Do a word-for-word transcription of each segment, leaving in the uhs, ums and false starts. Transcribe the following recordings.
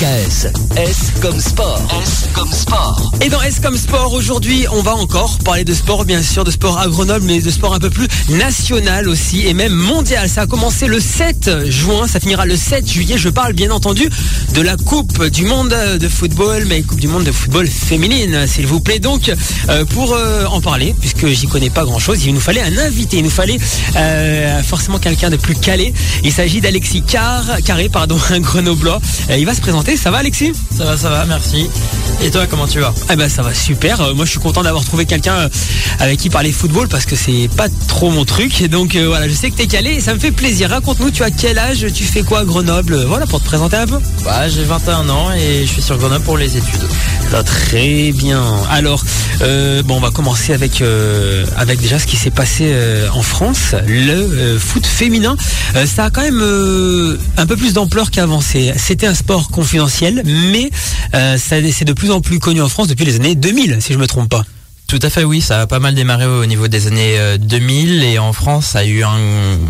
S. S comme sport. S comme sport. Et dans S comme sport, aujourd'hui, on va encore parler de sport, bien sûr, de sport à Grenoble, mais de sport un peu plus national aussi, et même mondial. Ça a commencé le sept juin, ça finira le sept juillet. Je parle bien entendu de la Coupe du Monde de football, mais Coupe du Monde de football féminine, s'il vous plaît. Donc, euh, pour euh, en parler, puisque j'y connais pas grand-chose, il nous fallait un invité, il nous fallait euh, forcément quelqu'un de plus calé. Il s'agit d'Alexis Car, Carré, pardon, un Grenoblois. Euh, il va se présenter. Ça va, Alexis ? Ça va, ça va, merci. Et toi, comment tu vas ? Eh ben, ça va super. Euh, moi, je suis content d'avoir trouvé quelqu'un euh, avec qui parler football parce que c'est pas trop mon truc. Donc euh, voilà, je sais que t'es calé et ça me fait plaisir. Raconte-nous, tu as quel âge ? Tu fais quoi à Grenoble ? Voilà, pour te présenter un peu. Bah, j'ai vingt et un ans et je suis sur Grenoble pour les études. Ah, très bien. Alors, euh, bon, on va commencer avec euh, avec déjà ce qui s'est passé euh, en France, le euh, foot féminin. Euh, ça a quand même euh, un peu plus d'ampleur qu'avant. C'est, c'était un sport confidentiel, mais euh, ça, c'est de plus en plus connu en France depuis les années deux mille, si je me trompe pas. Tout à fait, oui. Ça a pas mal démarré au niveau des années euh, deux mille et en France, ça a eu un...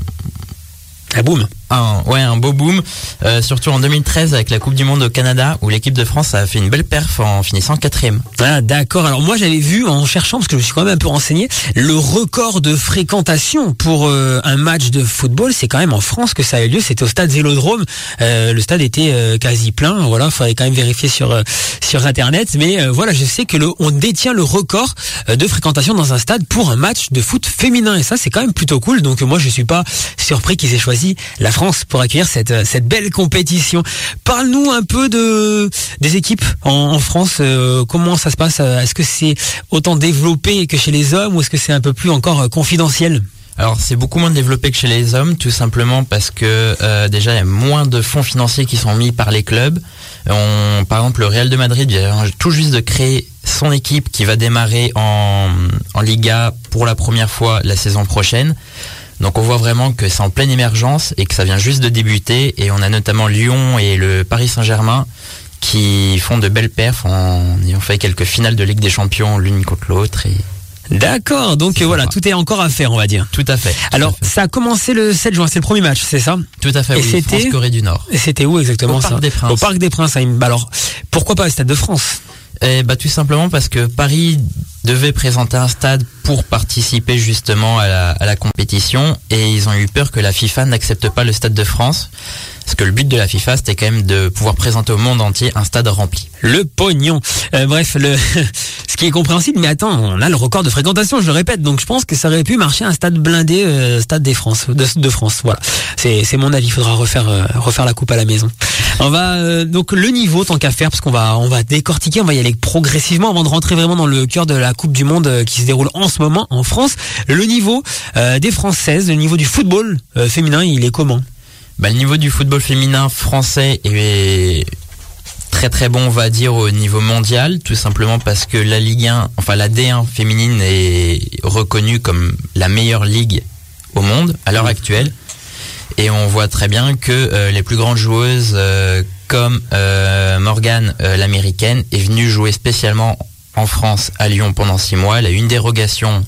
Un boom. Un, ouais, un beau boom, euh, surtout en deux mille treize avec la Coupe du Monde au Canada où l'équipe de France a fait une belle perf en finissant quatrième. Ah, d'accord. Alors moi j'avais vu en cherchant, parce que je me suis quand même un peu renseigné, le record de fréquentation pour euh, un match de football, c'est quand même en France que ça a eu lieu. C'était au stade Vélodrome. Euh, le stade était euh, quasi plein. Voilà, fallait quand même vérifier sur euh, sur internet. Mais euh, voilà, je sais que le on détient le record euh, de fréquentation dans un stade pour un match de foot féminin. Et ça c'est quand même plutôt cool. Donc moi je suis pas surpris qu'ils aient choisi la France pour accueillir cette cette belle compétition. Parle-nous un peu de des équipes en, en France. Euh, comment ça se passe ? Est-ce que c'est autant développé que chez les hommes ou est-ce que c'est un peu plus encore euh, confidentiel ? Alors c'est beaucoup moins développé que chez les hommes, tout simplement parce que euh, déjà il y a moins de fonds financiers qui sont mis par les clubs. On, par exemple le Real de Madrid vient tout juste de créer son équipe qui va démarrer en, en Liga pour la première fois la saison prochaine. Donc on voit vraiment que c'est en pleine émergence et que ça vient juste de débuter. Et on a notamment Lyon et le Paris Saint-Germain qui font de belles perfs en ayant fait quelques finales de Ligue des Champions l'une contre l'autre. Et... D'accord, donc euh, voilà, tout est encore à faire, on va dire. Tout à fait. Tout Alors à fait. ça a commencé le sept juin, c'est le premier match, c'est ça ? Tout à fait, et oui, c'était France-Corée du Nord. Et c'était où exactement Au ça ? Parc des Princes. Au Parc des Princes. Alors pourquoi pas le Stade de France ? Eh bah, tout simplement parce que Paris devait présenter un stade pour participer justement à la, à la compétition et ils ont eu peur que la FIFA n'accepte pas le Stade de France. Parce que le but de la FIFA, c'était quand même de pouvoir présenter au monde entier un stade rempli. Le pognon. Euh, bref, le ce qui est compréhensible, mais attends, on a le record de fréquentation, je le répète, donc je pense que ça aurait pu marcher un stade blindé, euh, stade des France, de, de France. Voilà, c'est c'est mon avis. Il faudra refaire euh, refaire la coupe à la maison. On va euh, donc le niveau tant qu'à faire, parce qu'on va on va décortiquer, on va y aller progressivement avant de rentrer vraiment dans le cœur de la Coupe du Monde euh, qui se déroule en ce moment en France. Le niveau euh, des Françaises, le niveau du football euh, féminin, il est comment ? Bah, le niveau du football féminin français est très très bon, on va dire, au niveau mondial, tout simplement parce que la Ligue un, enfin la D un féminine est reconnue comme la meilleure ligue au monde à l'heure actuelle. Et on voit très bien que euh, les plus grandes joueuses euh, comme euh, Morgan, euh, l'américaine, est venue jouer spécialement en France, à Lyon, pendant six mois. Elle a eu une dérogation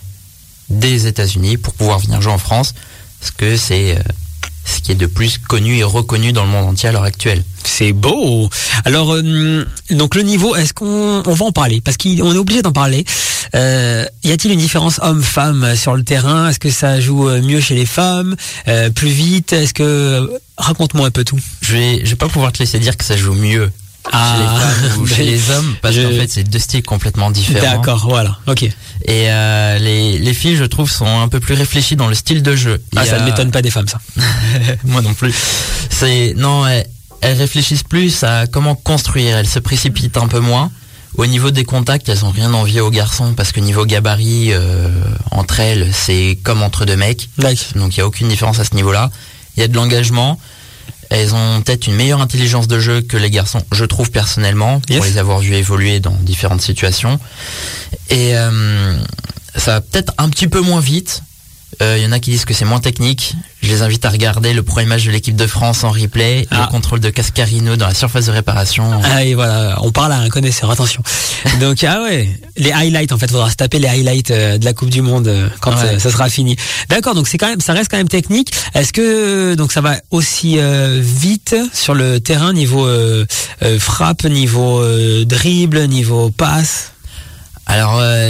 des États-Unis pour pouvoir venir jouer en France, parce que c'est... Euh, ce qui est de plus connu et reconnu dans le monde entier à l'heure actuelle. C'est beau. Alors, euh, donc le niveau, est-ce qu'on on va en parler ? Parce qu'on est obligé d'en parler. Euh, y a-t-il une différence homme-femme sur le terrain ? Est-ce que ça joue mieux chez les femmes ? euh, Plus vite ? Est-ce que... Raconte-moi un peu tout. Je vais, je vais pas pouvoir te laisser dire que ça joue mieux ah, chez les femmes ou chez les hommes, parce je... qu'en fait, c'est deux styles complètement différents. D'accord, voilà, ok. Et euh, les, les filles, je trouve, sont un peu plus réfléchies dans le style de jeu. Ah, Il ça a... ne m'étonne pas des femmes, ça. Moi non plus. C'est non, elles, elles réfléchissent plus à comment construire. Elles se précipitent un peu moins. Au niveau des contacts, elles ont rien envié aux garçons, parce que niveau gabarit, euh, entre elles, c'est comme entre deux mecs. Like. Donc il y a aucune différence à ce niveau-là. Il y a de l'engagement. Elles ont peut-être une meilleure intelligence de jeu que les garçons, je trouve personnellement, pour yes. les avoir vus évoluer dans différentes situations. Et euh, ça va peut-être un petit peu moins vite, Il euh, y en a qui disent que c'est moins technique. Je les invite à regarder le premier match de l'équipe de France en replay, ah. le contrôle de Cascarino dans la surface de réparation. Ah et voilà, on parle à un connaisseur, attention. Donc ah ouais, les highlights en fait, faudra se taper les highlights euh, de la Coupe du Monde euh, quand ouais. euh, ça sera fini. D'accord, donc c'est quand même, ça reste quand même technique. Est-ce que donc ça va aussi euh, vite sur le terrain niveau euh, euh, frappe, niveau euh, dribble, niveau passe? Alors euh,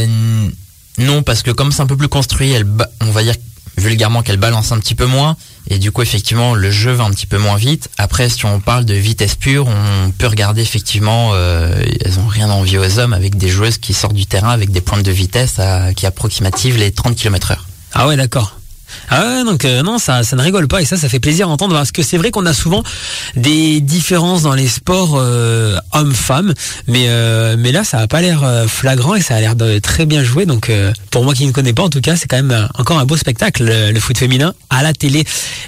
non, parce que comme c'est un peu plus construit, elle ba- on va dire vulgairement qu'elle balance un petit peu moins, et du coup effectivement le jeu va un petit peu moins vite. Après, si on parle de vitesse pure, on peut regarder effectivement, euh, elles ont rien à envier aux hommes avec des joueuses qui sortent du terrain avec des pointes de vitesse à, qui approximativent les trente kilomètres heure. Ah ouais, d'accord. Ah ouais, donc euh, non, ça, ça ne rigole pas, et ça, ça fait plaisir à entendre, parce que c'est vrai qu'on a souvent des différences dans les sports euh, hommes-femmes, mais euh, mais là, ça a pas l'air euh, flagrant, et ça a l'air de très bien joué. Donc euh, pour moi qui ne connais pas, en tout cas, c'est quand même euh, encore un beau spectacle, le, le foot féminin à la télé.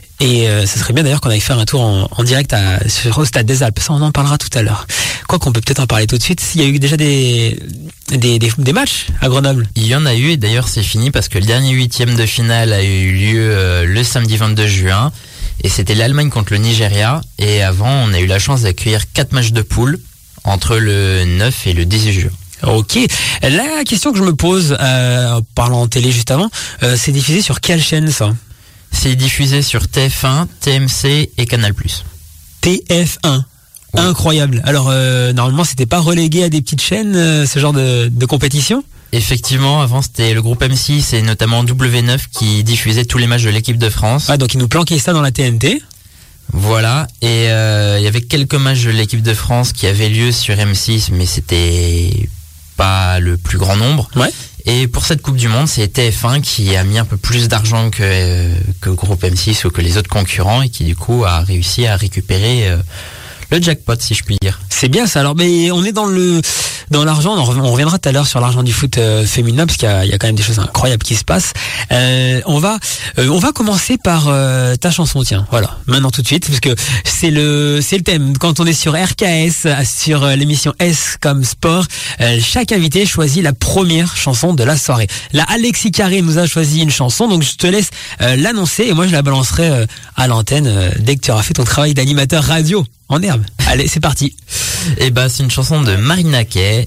Et euh, ce serait bien d'ailleurs qu'on aille faire un tour en, en direct à, sur au Stade des Alpes. Ça, on en parlera tout à l'heure. Quoi qu'on peut peut-être en parler tout de suite. Il y a eu déjà des, des, des, des matchs à Grenoble. Il y en a eu, et d'ailleurs c'est fini parce que le dernier huitième de finale a eu lieu euh, le samedi vingt-deux juin. Et c'était l'Allemagne contre le Nigeria. Et avant, on a eu la chance d'accueillir quatre matchs de poule entre le neuf et le dix-huit juin. Ok. La question que je me pose, euh, en parlant en télé juste avant, euh, c'est diffusé sur quelle chaîne ça ? C'est diffusé sur T F un, T M C et Canal plus. T F un. Oui. Incroyable. Alors, euh, normalement, c'était pas relégué à des petites chaînes, euh, ce genre de, de compétition ? Effectivement, avant, c'était le groupe M six et notamment W neuf qui diffusait tous les matchs de l'équipe de France. Ah, donc ils nous planquaient ça dans la T N T. Voilà. Et euh, il y avait quelques matchs de l'équipe de France qui avaient lieu sur M six, mais c'était pas le plus grand nombre. Ouais. Et pour cette Coupe du Monde, c'est T F un qui a mis un peu plus d'argent que, euh, que le groupe M six ou que les autres concurrents, et qui du coup a réussi à récupérer euh, le jackpot, si je puis dire. C'est bien ça. Alors, mais on est dans le dans l'argent. On reviendra tout à l'heure sur l'argent du foot euh, féminin, parce qu'il y a, il y a quand même des choses incroyables qui se passent. Euh, on va euh, on va commencer par euh, ta chanson. Tiens, voilà. Maintenant tout de suite, parce que c'est le c'est le thème. Quand on est sur R K S, sur euh, l'émission S comme sport, euh, chaque invité choisit la première chanson de la soirée. Là, Alexis Carré nous a choisi une chanson, donc je te laisse euh, l'annoncer, et moi je la balancerai euh, à l'antenne euh, dès que tu auras fait ton travail d'animateur radio. En herbe. Allez, c'est parti. Et bah, c'est une chanson de Marina Kaye,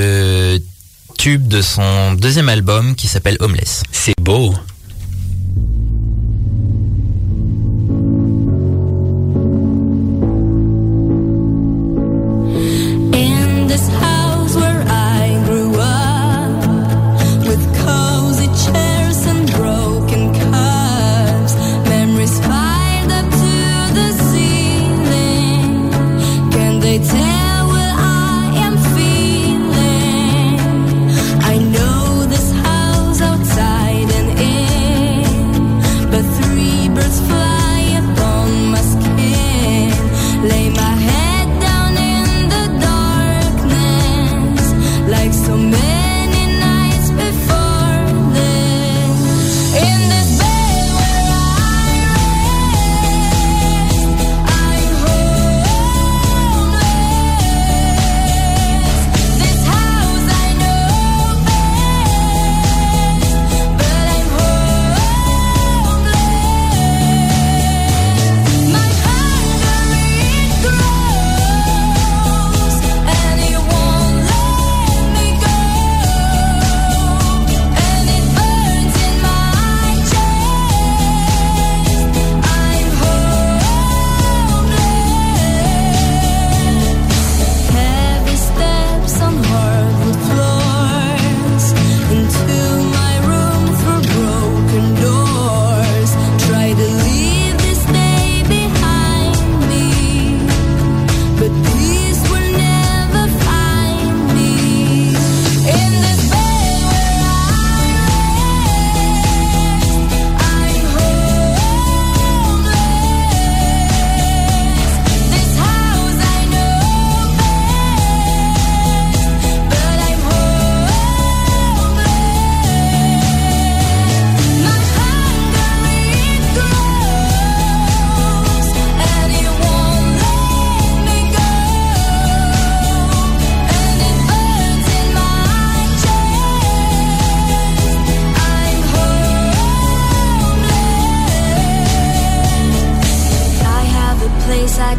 le tube de son deuxième album qui s'appelle Homeless. C'est beau. I know this house outside and in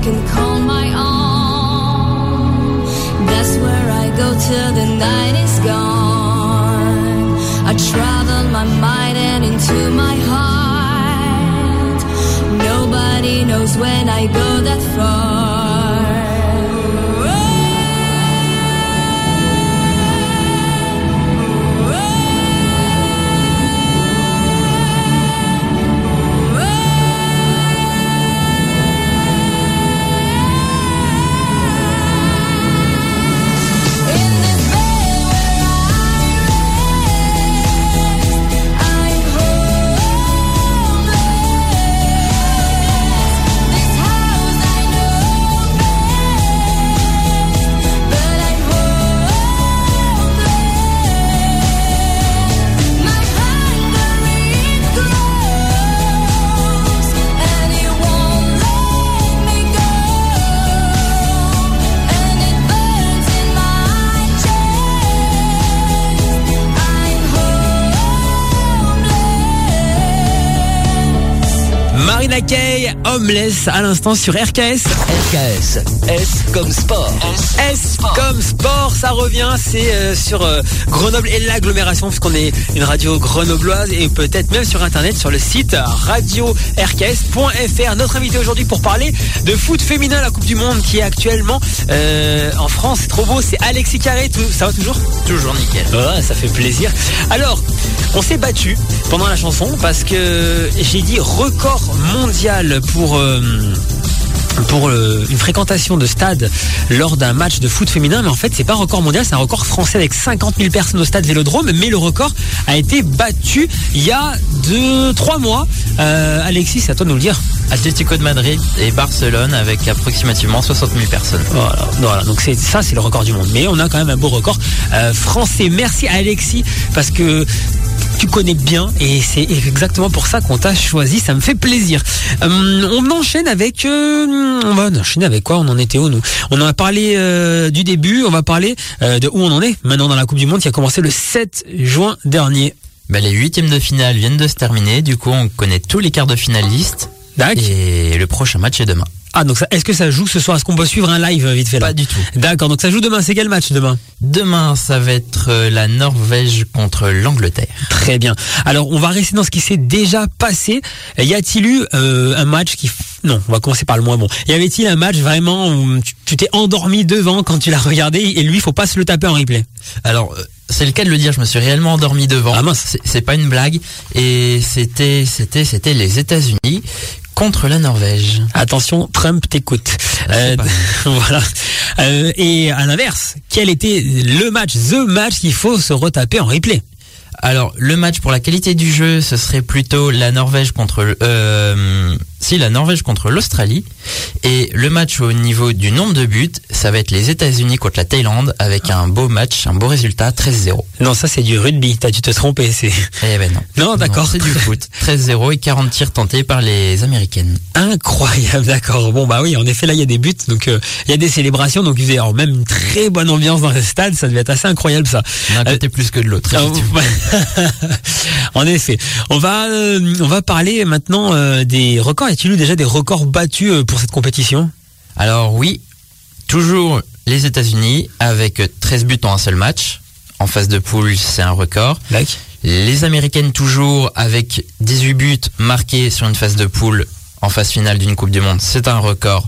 can call my own. That's where I go till the night is gone. I travel my mind and into my heart. Nobody knows when I go that far. Marina Kaye, Homeless, à l'instant sur R K S. R K S, S comme sport. S comme sport, ça revient, c'est euh, sur euh, Grenoble et l'agglomération, puisqu'on est une radio grenobloise, et peut-être même sur internet, sur le site radio r k s point f r. Notre invité aujourd'hui pour parler de foot féminin, la Coupe du Monde qui est actuellement euh, en France. C'est trop beau, c'est Alexis Carré, tout, ça va toujours ? Toujours nickel. Ouais, ça fait plaisir. Alors, on s'est battu pendant la chanson parce que j'ai dit record mondial pour euh, pour euh, une fréquentation de stade lors d'un match de foot féminin, mais en fait c'est pas un record mondial, c'est un record français avec cinquante mille personnes au stade Vélodrome, mais le record a été battu il y a deux trois mois. euh, Alexis, c'est à toi de nous le dire. Atlético de Madrid et Barcelone avec approximativement soixante mille personnes. Voilà, voilà, donc c'est ça, c'est le record du monde, mais on a quand même un beau record euh, français. Merci à Alexis, parce que tu connais bien et c'est exactement pour ça qu'on t'a choisi, ça me fait plaisir. Euh, on enchaîne avec euh, on va enchaîner avec quoi? On en était où nous? On en a parlé euh, du début, on va parler euh, de où on en est maintenant dans la Coupe du Monde qui a commencé le sept juin dernier. Bah, les huitièmes de finale viennent de se terminer, du coup on connaît tous les quarts de finalistes. D'accord. Et le prochain match est demain. Ah, donc ça, est-ce que ça joue ce soir? Est-ce qu'on peut suivre un live vite fait là? Pas du tout. D'accord, donc ça joue demain. C'est quel match demain? Demain, ça va être la Norvège contre l'Angleterre. Très bien. Alors, on va rester dans ce qui s'est déjà passé. Y a-t-il eu euh, un match qui... Non, on va commencer par le moins bon. Y avait-il un match vraiment où tu, tu t'es endormi devant quand tu l'as regardé et lui, il faut pas se le taper en replay? Alors, c'est le cas de le dire, je me suis réellement endormi devant. Ah mince. C'est, c'est pas une blague. Et c'était, c'était, c'était les États-Unis contre la Norvège. Attention, Trump t'écoute. Euh, voilà. Euh, et à l'inverse, quel était le match, the match qu'il faut se retaper en replay? Alors, le match pour la qualité du jeu, ce serait plutôt la Norvège contre... Euh, si, la Norvège contre l'Australie. Et le match au niveau du nombre de buts, ça va être les États-Unis contre la Thaïlande avec un beau match, un beau résultat, treize zéro. Non, ça c'est du rugby, t'as dû te tromper. C'est... Eh ben non. Non, d'accord. Non, c'est du foot. treize zéro et quarante tirs tentés par les Américaines. Incroyable, d'accord. Bon, bah oui, en effet, là, il y a des buts, donc il euh, y a des célébrations, donc il y a même une très bonne ambiance dans le stade, ça devait être assez incroyable, ça. D'un côté euh, plus que de l'autre, effectivement. En effet. On va, euh, on va parler maintenant euh, des records. Y a-t-il eu déjà des records battus euh, pour cette compétition? Alors oui, toujours les États-Unis avec treize buts en un seul match. En phase de poule, c'est un record. Like. Les Américaines toujours avec dix-huit buts marqués sur une phase de poule en phase finale d'une Coupe du Monde. C'est un record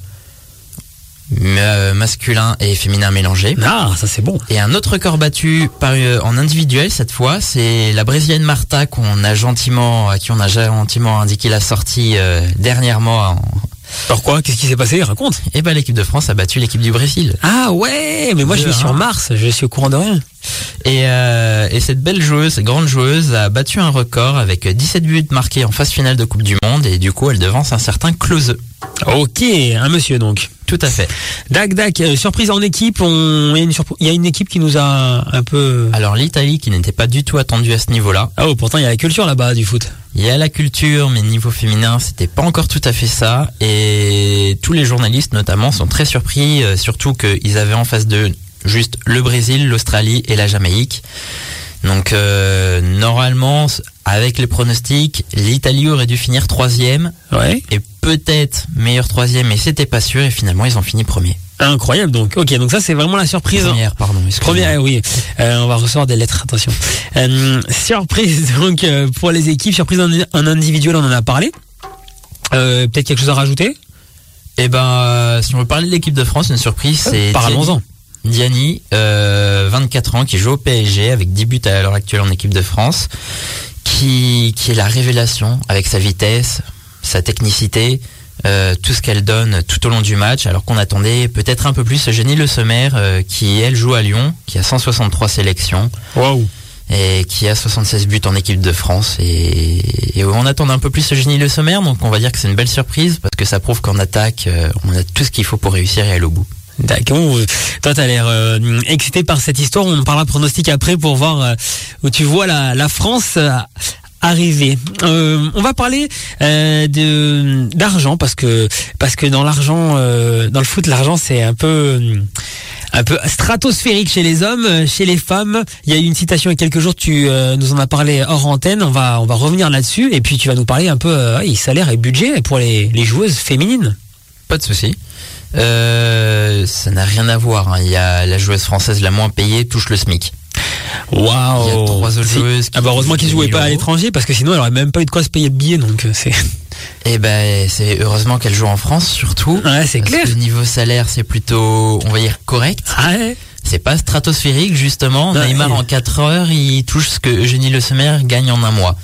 masculin et féminin mélangé. Ah, ça c'est bon. Et un autre record battu par, euh, en individuel cette fois, c'est la Brésilienne Marta qu'on a gentiment, à qui on a gentiment indiqué la sortie euh, dernièrement. En... Pourquoi? Qu'est-ce qui s'est passé? Raconte. Eh ben, l'équipe de France a battu l'équipe du Brésil. Ah ouais, mais moi je vis sur Mars, je suis au courant de rien. Et, euh, et cette belle joueuse, cette grande joueuse a battu un record avec dix-sept buts marqués en phase finale de Coupe du Monde et du coup elle devance un certain Klose. Ok, un monsieur donc. Tout à fait. Dac, dac, euh, surprise en équipe, on... il, y a une surp... il y a une équipe qui nous a un peu... Alors l'Italie qui n'était pas du tout attendue à ce niveau-là. Ah oh, pourtant il y a la culture là-bas du foot. Il y a la culture, mais niveau féminin, c'était pas encore tout à fait ça. Et tous les journalistes notamment sont très surpris, euh, surtout qu'ils avaient en face d'eux juste le Brésil, l'Australie et la Jamaïque. Donc euh, normalement, avec les pronostics, l'Italie aurait dû finir troisième. Ouais. Et peut-être meilleur troisième, mais c'était pas sûr. Et finalement, ils ont fini premier. Incroyable donc. Ok, donc ça c'est vraiment la surprise. Première, pardon. Première, oui. Euh, on va recevoir des lettres, attention. Euh, surprise donc euh, pour les équipes, surprise en, en individuel, on en a parlé. Euh, peut-être quelque chose à rajouter? Eh ben, euh, si on veut parler de l'équipe de France, une surprise, c'est Parlons-en. Diani, euh, vingt-quatre ans, qui joue au P S G avec dix buts à l'heure actuelle en équipe de France, qui, qui est la révélation avec sa vitesse, sa technicité, euh, tout ce qu'elle donne tout au long du match, alors qu'on attendait peut-être un peu plus Eugénie Le Sommer, euh, qui elle joue à Lyon, qui a cent soixante-trois sélections. Waouh. Et qui a soixante-seize buts en équipe de France. Et, et on attend un peu plus Eugénie Le Sommer, donc on va dire que c'est une belle surprise, parce que ça prouve qu'en attaque, euh, on a tout ce qu'il faut pour réussir et aller au bout. D'accord. Toi, t'as l'air euh, excité par cette histoire. On parlera pronostic après pour voir euh, où tu vois la, la France euh, arriver. Euh, on va parler euh, de d'argent parce que parce que dans l'argent, euh, dans le foot, l'argent c'est un peu un peu stratosphérique chez les hommes, chez les femmes. Il y a eu une citation il y a quelques jours. Tu euh, nous en as parlé hors antenne. On va on va revenir là-dessus et puis tu vas nous parler un peu euh, ouais, salaire et budget pour les les joueuses féminines. Pas de souci. Euh, ça n'a rien à voir. Hein. Il y a la joueuse française la moins payée touche le SMIC. Waouh. Il y a trois autres joueuses. Ah bah heureusement qu'ils jouaient pas à l'étranger parce que sinon elle aurait même pas eu de quoi se payer le billet donc c'est. Eh ben c'est heureusement qu'elle joue en France surtout. Ouais c'est parce clair. Que le niveau salaire c'est plutôt on va dire correct. Ah ouais. C'est pas stratosphérique justement. Ouais. Neymar en quatre heures il touche ce que Eugénie Le Sommer gagne en un mois.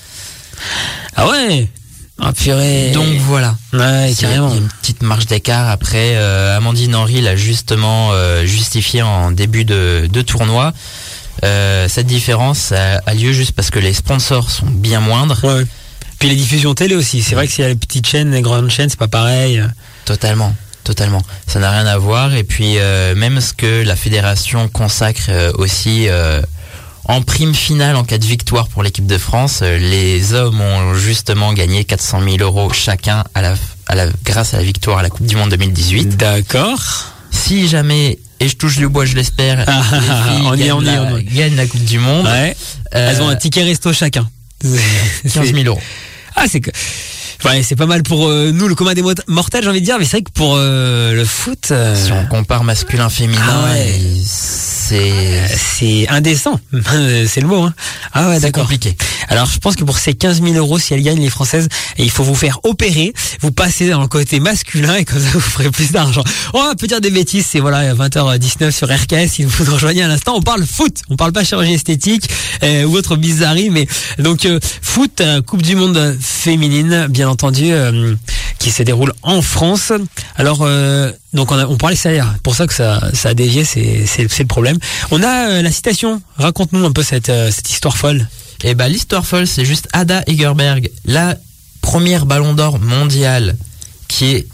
Ah ouais. Ah purée. Donc voilà. Ouais, c'est, carrément. Il y a une petite marge d'écart. Après, euh, Amandine Henry l'a justement euh, justifié en début de, de tournoi. Euh, cette différence a, a lieu juste parce que les sponsors sont bien moindres. Ouais. Puis les diffusions télé aussi. C'est vrai que s'il y a les petites chaînes, les grandes chaînes, c'est pas pareil. Totalement. Totalement. Ça n'a rien à voir. Et puis, euh, même ce que la fédération consacre euh, aussi... Euh, En prime finale, en cas de victoire pour l'équipe de France, les hommes ont justement gagné quatre cent mille euros chacun à la, à la, grâce à la victoire à la Coupe du Monde deux mille dix-huit. D'accord. Si jamais, et je touche le bois, je l'espère, Ah, les filles on y est, gagnent, on y est, la, on y est. gagnent la Coupe du Monde, Ouais. euh, Elles ont un ticket resto chacun. quinze mille euros. Ah, c'est que. Ouais, c'est pas mal pour euh, nous, le commun des mot- mortels, j'ai envie de dire, mais c'est vrai que pour euh, le foot. Euh... Si on compare masculin-féminin, Ah ouais. c'est... C'est indécent, c'est le mot. Hein. Ah ouais, C'est d'accord. compliqué. Alors, je pense que pour ces quinze mille euros, si elles gagnent les Françaises, il faut vous faire opérer, vous passez dans le côté masculin et comme ça, vous ferez plus d'argent. On peut dire des bêtises, c'est voilà, vingt heures dix-neuf sur R K S, si vous nous rejoignez à l'instant, on parle foot, on parle pas chirurgie esthétique euh, ou autre bizarrerie, mais donc euh, foot, euh, Coupe du Monde féminine, bien entendu, euh, qui se déroule en France. Alors, euh, donc on, a, on parlait salaire, pour ça que ça, ça a dévié, c'est, c'est, c'est le problème. On a euh, la citation, raconte-nous un peu cette, euh, cette histoire folle. Et bah l'histoire folle, c'est juste Ada Hegerberg, la première Ballon d'Or mondiale qui est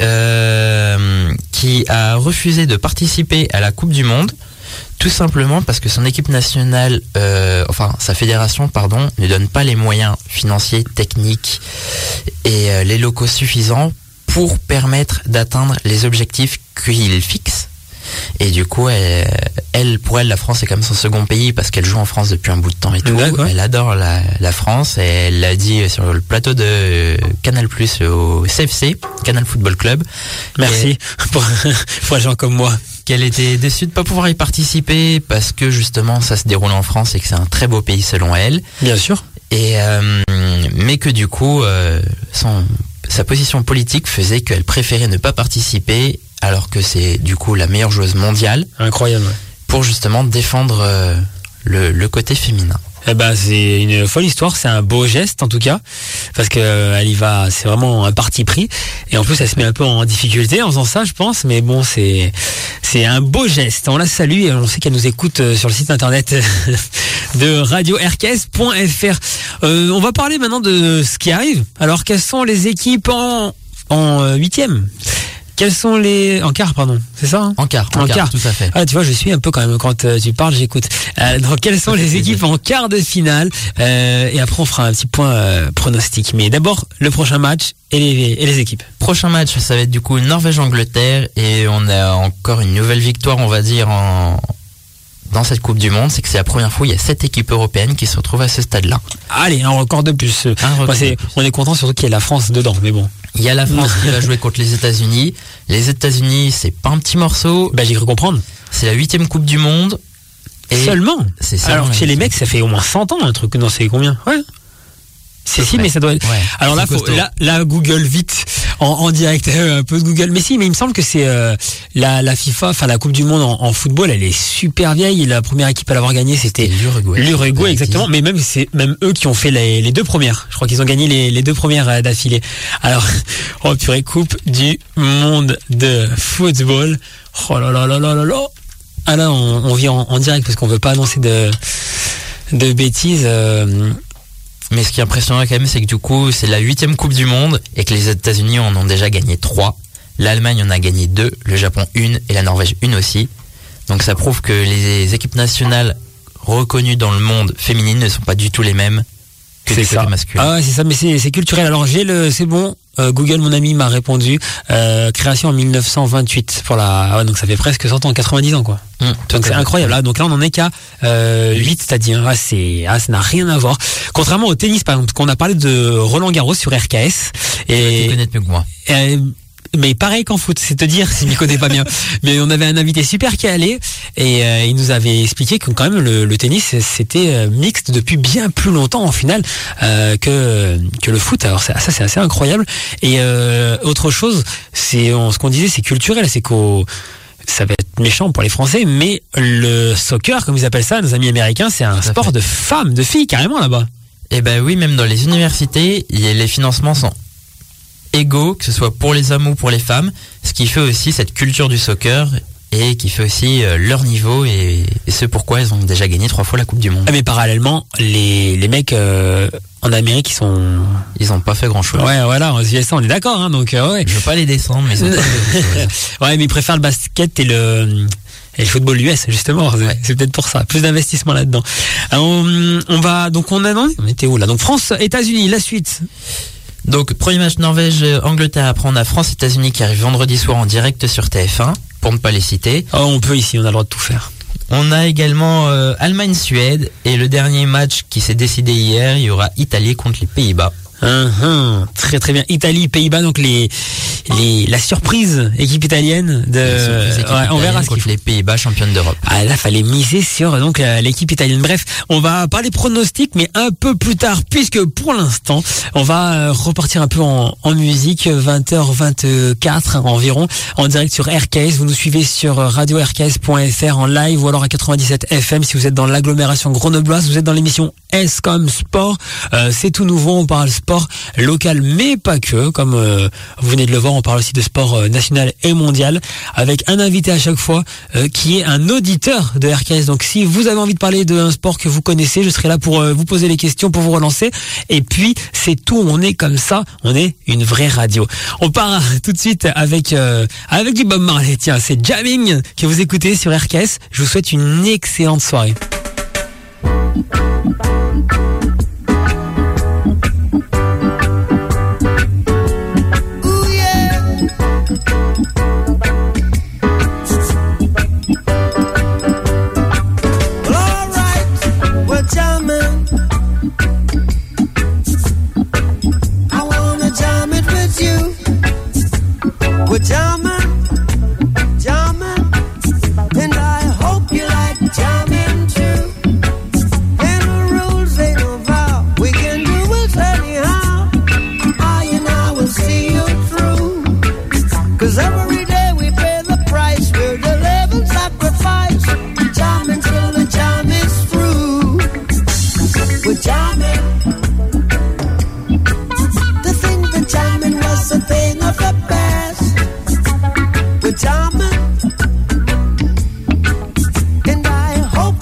euh, qui a refusé de participer à la Coupe du Monde, tout simplement parce que son équipe nationale, euh, enfin sa fédération, pardon, ne donne pas les moyens financiers, techniques et euh, les locaux suffisants pour permettre d'atteindre les objectifs qu'il fixe. Et du coup, elle, elle, pour elle, la France est quand même son second pays parce qu'elle joue en France depuis un bout de temps et tout. D'accord. Elle adore la, la France et elle l'a dit sur le plateau de Canal Plus au C F C, Canal Football Club. Merci pour, pour les gens comme moi. Qu'elle était déçue de pas pouvoir y participer parce que justement ça se déroule en France et que c'est un très beau pays selon elle. Bien sûr. Et euh, mais que du coup, euh, son, sa position politique faisait qu'elle préférait ne pas participer alors que c'est du coup la meilleure joueuse mondiale. Incroyable. Pour justement défendre euh, le, le côté féminin. Eh ben, c'est une folle histoire, c'est un beau geste en tout cas, parce que euh, elle y va, c'est vraiment un parti pris, et en plus elle se met un peu en difficulté en faisant ça, je pense, mais bon, c'est c'est un beau geste. On la salue et on sait qu'elle nous écoute euh, sur le site internet de radio r k s point f r. Euh, on va parler maintenant de ce qui arrive. Alors, quelles sont les équipes en en huitième? Quels sont les... En quart, pardon, c'est ça hein En quart, en, en quart, quart, tout à fait. Ah, tu vois, je suis un peu quand même, quand euh, tu parles, j'écoute. Euh, donc, quelles sont les équipes en quart de finale euh, et après, on fera un petit point euh, pronostic. Mais d'abord, le prochain match et les, et les équipes. Prochain match, ça va être du coup Norvège-Angleterre et on a encore une nouvelle victoire, on va dire, en dans cette Coupe du Monde, c'est que c'est la première fois où il y a sept équipes européennes qui se retrouvent à ce stade-là. Allez, un record de plus. Un record Moi, c'est, de plus. On est content surtout qu'il y ait la France dedans, mais bon. Il y a la France qui va jouer contre les États-Unis. Les États-Unis, c'est pas un petit morceau. Bah, j'ai cru comprendre. C'est la huitième Coupe du Monde. Et Seulement. c'est seulement Alors, la chez les huitième. mecs, ça fait au moins cent ans, un truc. Non, c'est combien? Ouais. C'est si, près. mais ça doit être. Ouais, Alors là, c'est faut, costaud. là, là, Google vite en, en direct, euh, un peu de Google. Mais si, mais il me semble que c'est euh, la, la FIFA, enfin la Coupe du Monde en, en football, elle est super vieille. Et la première équipe à l'avoir gagnée, c'était l'Uruguay. L'Uruguay, exactement. Mais même c'est même eux qui ont fait les, les deux premières. Je crois qu'ils ont gagné les, les deux premières euh, d'affilée. Alors, oh purée, Coupe du Monde de football. Oh là là là là là là. Ah là, on, on vit en, en direct parce qu'on veut pas annoncer de de bêtises. Euh, Mais ce qui est impressionnant quand même, c'est que du coup, c'est la huitième Coupe du Monde et que les États-Unis en ont déjà gagné trois. L'Allemagne en a gagné deux, le Japon une et la Norvège une aussi. Donc ça prouve que les équipes nationales reconnues dans le monde féminine ne sont pas du tout les mêmes que c'est les ça. côtés masculins. Ah ouais, c'est ça, mais c'est, c'est culturel. Alors j'ai le, c'est bon. Euh, Google, mon ami, m'a répondu. Euh, création en mille neuf cent vingt-huit pour la. Ah ouais, donc ça fait presque cent ans, quatre-vingt-dix ans quoi. Mmh, Donc c'est incroyable. Là, donc là on en est qu'à euh, huit, c'est-à-dire ah, c'est, ah, ça n'a rien à voir. Contrairement au tennis, par exemple, qu'on a parlé de Roland Garros sur R K S. Et Et tu connais mieux que moi. Euh, mais pareil qu'en foot, c'est te dire s'il m'y connaît pas bien. Mais on avait un invité super calé et euh, il nous avait expliqué que quand même le, le tennis c'était euh, mixte depuis bien plus longtemps en finale euh, que que le foot. Alors ça, ça c'est assez incroyable. Et euh, autre chose, c'est on, ce qu'on disait, c'est culturel, c'est qu'au ça va être méchant pour les Français, mais le soccer, comme ils appellent ça, nos amis américains, c'est un Tout à sport fait. de femmes, de filles carrément là-bas. Eh ben oui, même dans les universités, il y a- les financements sont égaux, que ce soit pour les hommes ou pour les femmes, ce qui fait aussi cette culture du soccer et qui fait aussi euh, leur niveau et, et ce pourquoi ils ont déjà gagné trois fois la Coupe du Monde. Ah, mais parallèlement, les les mecs euh, en Amérique, ils sont Ils ont pas fait grand chose. ouais voilà, aux U S A on est d'accord hein, donc euh, ouais. Je veux pas les descendre, mais ils ont pas fait grand chose. Ouais, mais ils préfèrent le basket et le et le football U S justement, c'est, Ouais. c'est peut-être pour ça, plus d'investissement là-dedans. Alors, on, on va donc on a non, on était où là? Donc France, États-Unis, la suite. Donc, premier match Norvège-Angleterre. Après, on a France-États-Unis qui arrive vendredi soir en direct sur T F un, pour ne pas les citer. Oh, on peut ici, on a le droit de tout faire. On a également euh, Allemagne-Suède. Et le dernier match qui s'est décidé hier, il y aura Italie contre les Pays-Bas. Hum, hum, très très bien. Italie, Pays-Bas, donc les les la surprise équipe italienne de. La surprise équipe Ouais, on verra italienne ce qu'il contre faut. les Pays-Bas, championne d'Europe. Ah là, fallait miser sur donc euh, l'équipe italienne. Bref, on va parler pronostics, mais un peu plus tard, puisque pour l'instant, on va euh, repartir un peu en, en musique, vingt heures vingt-quatre environ, en direct sur R K S. Vous nous suivez sur radio r k s point f r en live ou alors à quatre-vingt-dix-sept F M si vous êtes dans l'agglomération grenobloise. Vous êtes dans l'émission S comme sport. Euh, c'est tout nouveau, on parle sport local, mais pas que. Comme euh, vous venez de le voir, on parle aussi de sport euh, national et mondial, avec un invité à chaque fois euh, qui est un auditeur de R K S. Donc si vous avez envie de parler d'un sport que vous connaissez, je serai là pour euh, vous poser les questions, pour vous relancer. Et puis c'est tout, on est comme ça, on est une vraie radio. On part tout de suite avec euh, avec du Bob Marley. Tiens, c'est Jamming que vous écoutez sur R K S. Je vous souhaite une excellente soirée. Ooh, yeah. Well, all right, we're jamming. I wanna jam it with you. We're jamming, jamming, and I hope you like jamming too. And the rules ain't no vow, we can do it anyhow. I and I will see you through. Cause every day we pay the price, we're the living sacrifice. Jamming till the jam is through. We're jamming. To think that jamming was a thing of the past. We're jamming. And I hope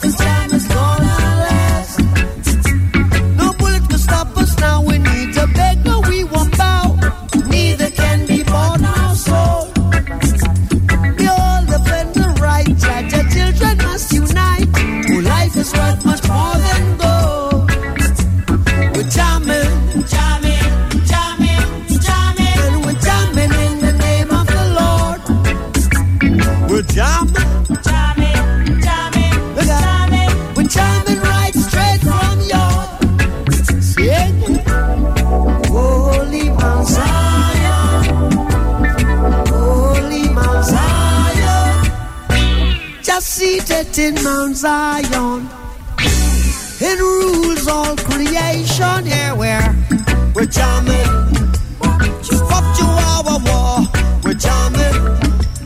seated in Mount Zion, and rules all creation. Yeah, we're we're jamming. Fuck Chihuahua war, we're jamming.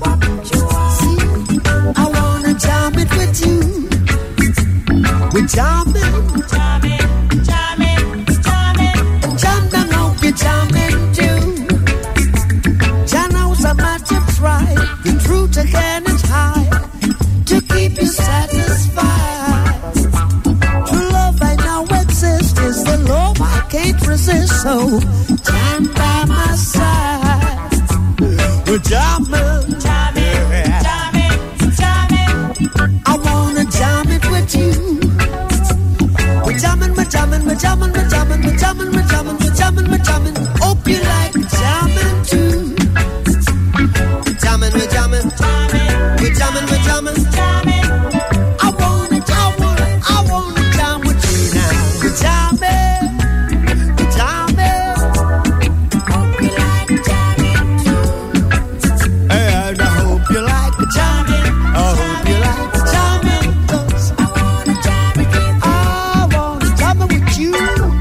See, I wanna jam it with you. We're jamming, jamming, jamming, jamming. And jam down, hope you're jamming too. Jah knows how much you try. The truth again is high to keep you satisfied. True love I know exists is the love I can't resist. So jam by my side. We're jamming, jamming, jamming, jamming. I wanna jam it with you. We're jamming, we're jamming, we're jamming, we're jamming, we're jamming, we're jamming, we're jamming, we're jamming. Hope you like jamming too. We're jamming, we're jamming, we're jamming, we're jamming. I wanna, I wanna, I wanna jam with you now. We're jamming, we're jamming. Hope you like jamming too. And I hope you like jamming. I hope you like jamming. 'Cause I wanna jam with you. I wanna jam with you.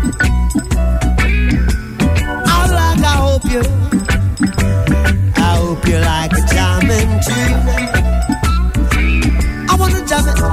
I like, I hope you. I hope you like a jamming too. I wanna jam it.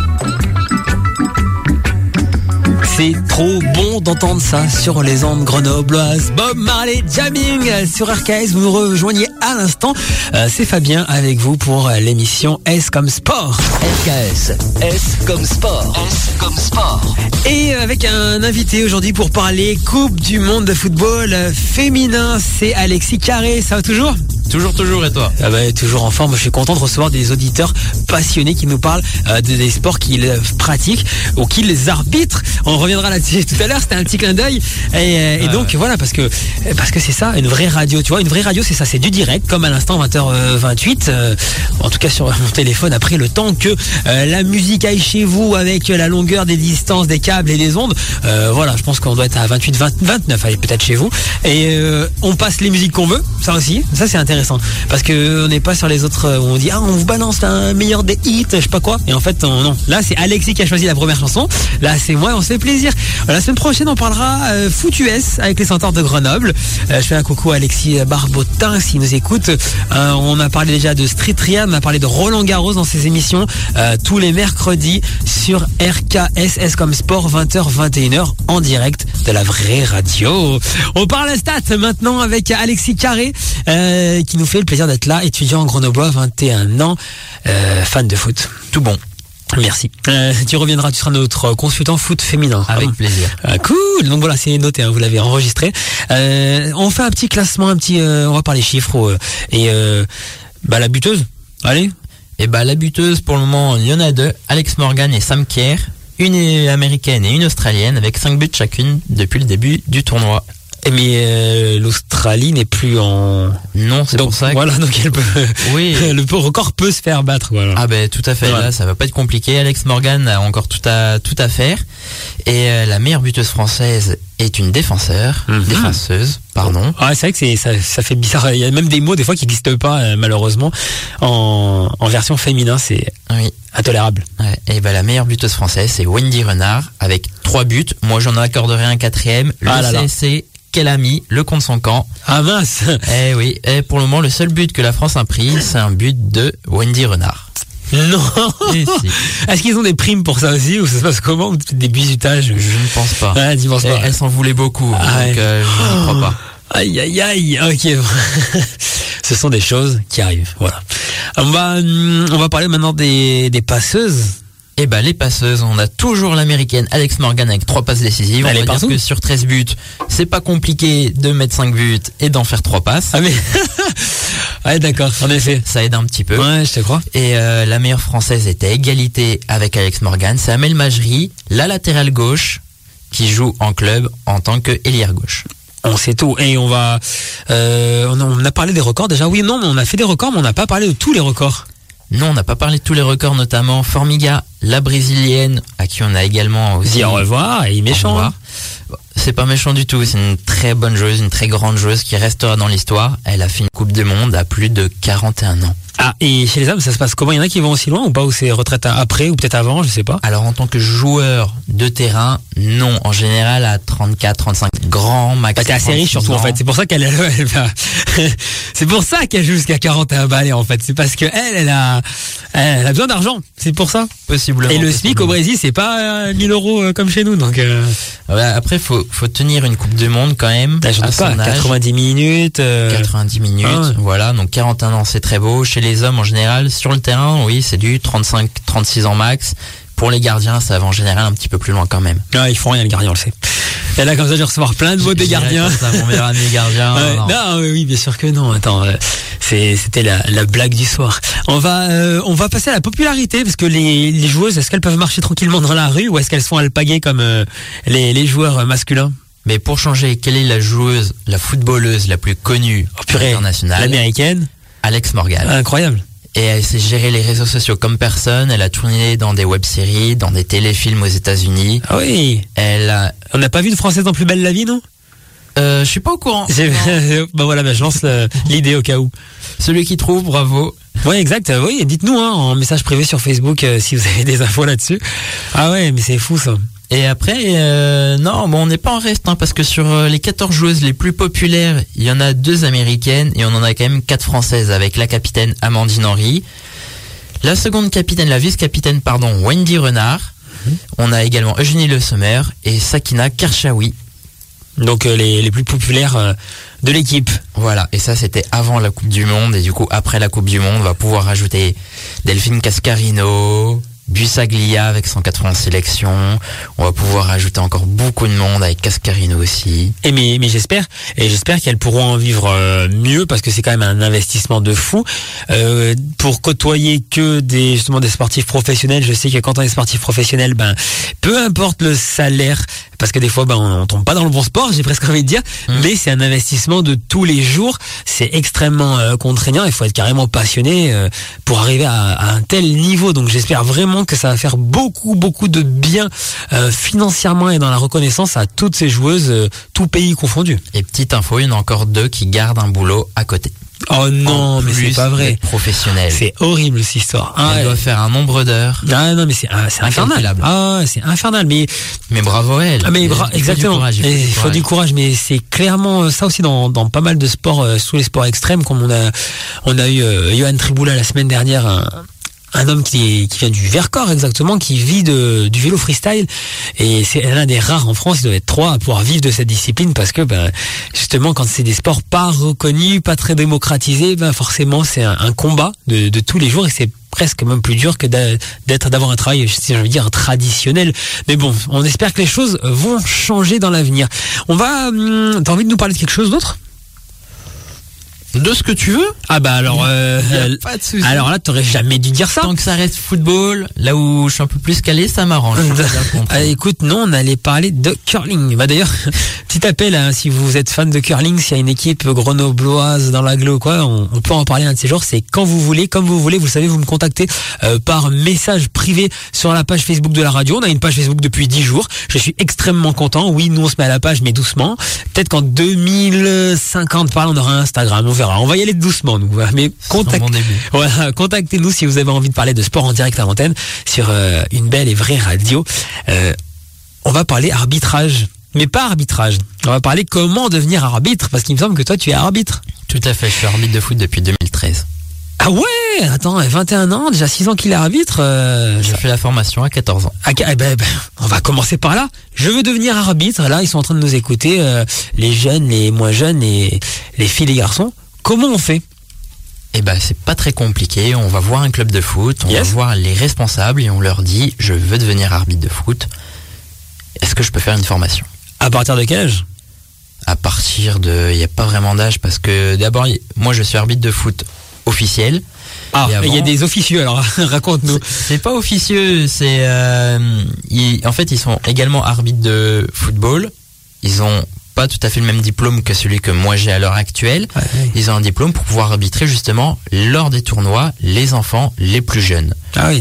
C'est trop bon d'entendre ça sur les ondes grenobloises. Bob Marley Jamming sur R K S. Vous nous rejoignez à l'instant. Euh, c'est Fabien avec vous pour l'émission S comme sport. R K S, S comme sport. S comme sport. Et avec un invité aujourd'hui pour parler Coupe du monde de football féminin. C'est Alexis Carré. Ça va toujours ? Toujours, toujours, et toi? Ah bah, toujours en forme. Je suis content de recevoir des auditeurs passionnés qui nous parlent euh, de, des sports qu'ils pratiquent ou qu'ils arbitrent. On reviendra là-dessus tout à l'heure. C'était un petit clin d'œil. Et, euh, et donc ouais. Voilà, parce que parce que c'est ça, une vraie radio. Tu vois, une vraie radio, c'est ça, c'est du direct, comme à l'instant vingt heures vingt-huit. Euh, en tout cas sur mon téléphone. Après, le temps que euh, la musique aille chez vous avec la longueur des distances, des câbles et des ondes. Euh, voilà, je pense qu'on doit être à vingt-huit, vingt, vingt-neuf, allez, peut-être chez vous. Et euh, on passe les musiques qu'on veut. Ça aussi, ça c'est intéressant. Parce que on n'est pas sur les autres où on dit ah on vous balance un meilleur des hits, je sais pas quoi. Et en fait on, non. Là c'est Alexis qui a choisi la première chanson. Là c'est moi, on se fait plaisir. La semaine prochaine on parlera euh, foot U S avec les Centaures de Grenoble. Euh, je fais un coucou à Alexis Barbotin s'il nous écoute. Euh, on a parlé déjà de Street Rehab, on a parlé de Roland Garros dans ses émissions euh, tous les mercredis sur R K S S comme sport vingt heures vingt et une heures en direct de la vraie radio. On parle à stats maintenant avec Alexis Carré euh, qui nous fait le plaisir d'être là, étudiant en Grenoblois, vingt et un ans, euh, fan de foot. Tout bon. Merci. Euh, tu reviendras, tu seras notre consultant foot féminin. Avec hein. plaisir. Euh, cool. Donc voilà, c'est noté, hein, vous l'avez enregistré. Euh, on fait un petit classement, un petit, euh, on va parler chiffres euh, et euh, bah la buteuse. Allez. Et bah la buteuse pour le moment, il y en a deux, Alex Morgan et Sam Kerr, une américaine et une australienne avec cinq buts chacune depuis le début du tournoi. Mais euh, l'Australie n'est plus en... Non, c'est donc, pour ça que... Voilà, donc elle peut... Oui. Le record peut se faire battre, voilà. Ah ben tout à fait, voilà. Là ça va pas être compliqué. Alex Morgan a encore tout à, tout à faire. Et euh, la meilleure buteuse française est une défenseur, mm-hmm. défenseuse, pardon. Ah, c'est vrai que c'est, ça, ça fait bizarre. Il y a même des mots des fois qui n'existent pas, euh, malheureusement. En, en version féminin, c'est oui. intolérable. Ouais. Et ben la meilleure buteuse française, c'est Wendy Renard, avec trois buts. Moi j'en accorderai un quatrième. Le ah là C S C... qu'elle a mis, le contre son camp. Ah mince. Eh oui, et pour le moment, le seul but que la France a pris, c'est un but de Wendy Renard. Non. Et si. Est-ce qu'ils ont des primes pour ça aussi ou ça se passe comment? Peut-être des bisutages? Je ne pense pas. Ah, tu penses pas. Elle s'en voulait beaucoup, ah, donc euh, je ne crois pas. Aïe aïe aïe. Ok. Ce sont des choses qui arrivent. Voilà. On va on va parler maintenant des des passeuses. Eh ben les passeuses, on a toujours l'américaine Alex Morgan avec trois passes décisives. Elle on est va dire que sur treize buts, c'est pas compliqué de mettre cinq buts et d'en faire trois passes. Ah mais ouais d'accord, en effet. Ça aide un petit peu. Ouais, je te crois. Et euh, la meilleure française était à égalité avec Alex Morgan, c'est Amel Majri, la latérale gauche qui joue en club en tant que ailière gauche. On sait tout. Et on va euh, on, a, on a parlé des records déjà. Oui, non, mais on a fait des records, mais on n'a pas parlé de tous les records. Non, on n'a pas parlé de tous les records, notamment Formiga, la brésilienne, à qui on a également aussi... Dit au revoir, et il est méchant. C'est pas méchant du tout, c'est une très bonne joueuse, une très grande joueuse qui restera dans l'histoire. Elle a fait une Coupe du Monde à plus de quarante et un ans. Ah, et chez les hommes, ça se passe comment? Il y en a qui vont aussi loin ou pas? Ou c'est retraite après ou peut-être avant, je sais pas. Alors en tant que joueur de terrain, non. En général à trente-quatre, trente-cinq, grand max. Bah, t'es assez riche surtout ans. en fait. C'est pour ça qu'elle, elle, elle va- c'est pour ça qu'elle joue jusqu'à quarante et un balais en fait. C'est parce que elle, elle a, elle a besoin d'argent. C'est pour ça. Possiblement. Et le SMIC au Brésil, c'est pas euh, mille euros euh, comme chez nous, donc. Euh... Ouais, après, faut faut tenir une Coupe du Monde quand même. Bah, j'en à doute pas. son âge. quatre-vingt-dix minutes. Euh... quatre-vingt-dix minutes, Ah ouais. voilà, donc quarante et un ans c'est très beau. Chez les hommes en général, sur le terrain, oui, c'est du trente-cinq, trente-six ans max. Pour les gardiens, ça va en général un petit peu plus loin quand même. Ah, ils font rien, le gardien, on le sait. Et là, comme ça, je vais recevoir plein de mots des Je dirais gardiens. comme ça, mon meilleur ami gardien. Ouais, non. non, oui, oui, bien sûr que non. Attends, euh, c'est, c'était la, la blague du soir. On va, euh, on va passer à la popularité parce que les, les joueuses, est-ce qu'elles peuvent marcher tranquillement dans la rue ou est-ce qu'elles sont alpaguées comme euh, les, les joueurs euh, masculins? Mais pour changer, quelle est la joueuse, la footballeuse la plus connue Oh, purée, internationale? l'américaine. Alex Morgan. Incroyable. Et elle sait gérer les réseaux sociaux comme personne. Elle a tourné dans des web-séries, dans des téléfilms aux États-Unis. Ah oui. Elle a... On n'a pas vu de française dans Plus belle la vie, non? Euh, je suis pas au courant. J'ai- Bah voilà, bah, je lance le- l'idée au cas où. Celui qui trouve, bravo. Oui, exact. euh, Oui, dites-nous hein, en message privé sur Facebook euh, si vous avez des infos là-dessus. Ah ouais, mais c'est fou ça. Et après, euh, non, bon, on n'est pas en reste, hein, parce que sur euh, les quatorze joueuses les plus populaires, il y en a deux américaines et on en a quand même quatre françaises avec la capitaine Amandine Henry, la seconde capitaine, la vice-capitaine, pardon, Wendy Renard. Mm-hmm. On a également Eugénie Le Sommer et Sakina Karchaoui. Donc euh, les, les plus populaires euh, de l'équipe. Voilà, et ça c'était avant la Coupe du Monde, et du coup après la Coupe du Monde, on va pouvoir ajouter Delphine Cascarino, Bussaglia avec cent quatre-vingts sélections, on va pouvoir ajouter encore beaucoup de monde avec Cascarino aussi. Et mais, mais j'espère, et j'espère qu'elles pourront en vivre euh, mieux parce que c'est quand même un investissement de fou. Euh, pour côtoyer que des justement des sportifs professionnels, je sais que quand on est sportif professionnel, ben peu importe le salaire, parce que des fois ben on, on tombe pas dans le bon sport, j'ai presque envie de dire, mmh. mais c'est un investissement de tous les jours. C'est extrêmement euh, contraignant. Il faut être carrément passionné euh, pour arriver à, à un tel niveau. Donc j'espère vraiment que ça va faire beaucoup beaucoup de bien euh, financièrement et dans la reconnaissance à toutes ces joueuses, euh, tout pays confondu. Et petite info, il y en a encore deux qui gardent un boulot à côté. Oh non, mais c'est pas vrai. Professionnel. C'est horrible cette histoire. Ah, Elle ouais. doit faire un nombre d'heures. Ah non, mais c'est ah, c'est infernal. Ah, c'est infernal. Mais mais bravo à elle. Ah, mais bra- exactement. Faut il faut, il faut du courage. Mais c'est clairement ça aussi dans dans pas mal de sports, euh, sous les sports extrêmes, comme on a on a eu euh, Johan Triboula la semaine dernière. Un, Un homme qui, est, qui vient du Vercors exactement, qui vit de, du vélo freestyle, et c'est l'un des rares en France, il doit être trois à pouvoir vivre de cette discipline, parce que ben, justement quand c'est des sports pas reconnus, pas très démocratisés, ben forcément c'est un, un combat de, de tous les jours, et c'est presque même plus dur que d'être d'avoir un travail, si j'ai envie de dire, traditionnel. Mais bon, on espère que les choses vont changer dans l'avenir. On va, hum, t'as envie de nous parler de quelque chose d'autre ? De ce que tu veux. Ah bah alors euh, y a pas de souci. Alors là t'aurais jamais dû dire ça. Tant que ça reste football, là où je suis un peu plus calé, ça m'arrange. Ah, écoute, non, on allait parler de curling. Bah d'ailleurs, petit appel hein, si vous êtes fan de curling, s'il y a une équipe grenobloise dans l'agglo quoi, on, on peut en parler un de ces jours. C'est quand vous voulez, comme vous voulez. Vous savez, vous me contactez euh, par message privé sur la page Facebook de la radio. On a une page Facebook depuis dix jours. Je suis extrêmement content. Oui, nous on se met à la page, mais doucement. Peut-être qu'en deux mille cinquante, par là, on aura un Instagram. On verra. On va y aller doucement, nous. Mais contact... bon voilà, contactez-nous si vous avez envie de parler de sport en direct à l'antenne sur euh, une belle et vraie radio. Euh, on va parler arbitrage, mais pas arbitrage. On va parler comment devenir arbitre, parce qu'il me semble que toi, tu es arbitre. Tout à fait. Je suis arbitre de foot depuis deux mille treize. Ah ouais, attends, vingt et un ans, déjà six ans qu'il est arbitre. Euh, J'ai ça... fait la formation à quatorze ans. Ah, eh ben, ben, on va commencer par là. Je veux devenir arbitre. Là, ils sont en train de nous écouter, euh, les jeunes, les moins jeunes, et les filles, les garçons. Comment on fait ? Eh ben, c'est pas très compliqué. On va voir un club de foot, on yes. va voir les responsables et on leur dit, je veux devenir arbitre de foot. Est-ce que je peux faire une formation ? À partir de quel âge ? À partir de, il n'y a pas vraiment d'âge parce que d'abord, moi, je suis arbitre de foot officiel. Ah, il avant, y a des officieux, alors raconte-nous. C'est pas officieux, c'est euh, ils, en fait ils sont également arbitres de football. Ils ont pas tout à fait le même diplôme que celui que moi j'ai à l'heure actuelle. Ah, oui. Ils ont un diplôme pour pouvoir arbitrer justement lors des tournois les enfants les plus jeunes. Ah oui.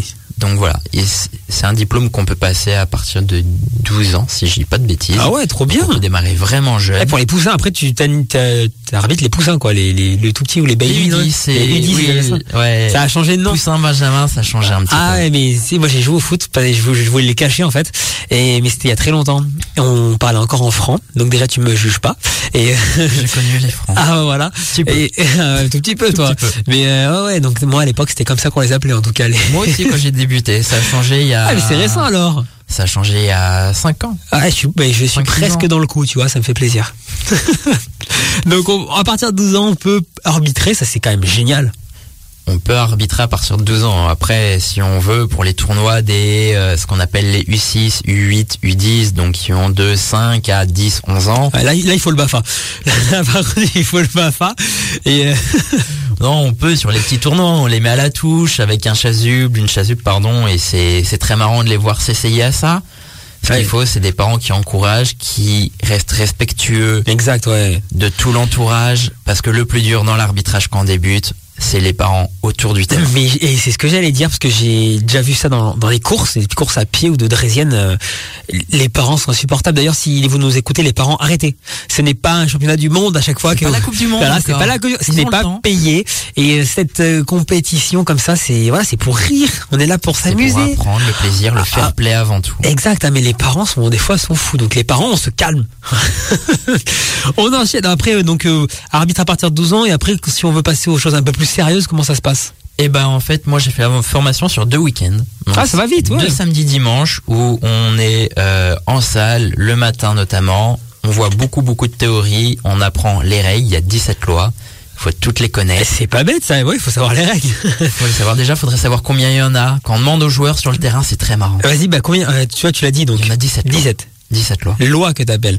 Donc voilà, et c'est un diplôme qu'on peut passer à partir de douze ans, si je dis pas de bêtises. Ah ouais, trop bien. On peut démarrer vraiment jeune. Et pour les poussins, après tu arbitres les poussins quoi, les, les, les tout petits ou les baby. Les U dix, c'est les U dix, oui, ça. Ouais. Ça a changé de nom. Poussin Benjamin, ça a changé un petit ah, peu. Ah ouais, mais c'est moi j'ai joué au foot, je, je voulais les cacher en fait. Et mais c'était il y a très longtemps. On parlait encore en francs, donc déjà tu me juges pas. Et j'ai connu les francs. Ah voilà. Petit peu. Et, euh, tout petit peu tout toi. Petit peu. Mais euh, ouais, donc moi à l'époque c'était comme ça qu'on les appelait en tout cas. Les... Moi aussi quand j'ai débuté, ça a changé il y a. Ah mais c'est récent alors. Ça a changé il y a cinq ans. Ah, je suis, bah, je suis presque ans. Dans le coup, tu vois, ça me fait plaisir. Donc, on, à partir de douze ans, on peut arbitrer, ça c'est quand même génial. On peut arbitrer à partir de douze ans. Après, si on veut, pour les tournois des, euh, ce qu'on appelle les U six, U huit, U dix, donc qui ont de cinq à dix, onze ans. Ah, là, là, il faut le B A F A. Là, par contre, il faut le B A F A. Et euh... non, on peut sur les petits tournois, on les met à la touche avec un chasuble, une chasuble, pardon, et c'est, c'est très marrant de les voir s'essayer à ça. Ce ouais. qu'il faut, c'est des parents qui encouragent, qui restent respectueux. Exact, ouais. De tout l'entourage, parce que le plus dur dans l'arbitrage quand on débute, c'est les parents autour du terrain. Mais et c'est ce que j'allais dire parce que j'ai déjà vu ça dans dans les courses, les courses à pied ou de draisienne. Euh, les parents sont insupportables. D'ailleurs, si vous nous écoutez, les parents, arrêtez. Ce n'est pas un championnat du monde à chaque fois. C'est que pas la Coupe du Monde. Voilà, c'est pas la ce n'est pas payé. Et cette euh, compétition comme ça, c'est voilà, c'est pour rire. On est là pour s'amuser. C'est pour apprendre le plaisir, le fair play avant tout. Exact. Mais les parents sont des fois sont fous. Donc les parents, on se calme. On enchaîne après. Donc euh, arbitre à partir de douze ans et après, si on veut passer aux choses un peu plus sérieuses, comment ça se passe? Eh ben en fait moi j'ai fait la formation sur deux week-ends. Donc, ah ça va vite, ouais. Deux samedis dimanche où on est euh, en salle le matin notamment. On voit beaucoup beaucoup de théories. On apprend les règles. Il y a dix-sept lois. Il faut toutes les connaître. C'est pas bête ça. Ouais, il faut savoir les règles. Il faut les savoir. Déjà, faudrait savoir combien il y en a. Quand on demande aux joueurs sur le terrain, c'est très marrant. Vas-y, bah combien euh, tu vois, tu l'as dit donc. Il y en a dix-sept. dix-sept. dix-sept lois. Les lois que t'appelles.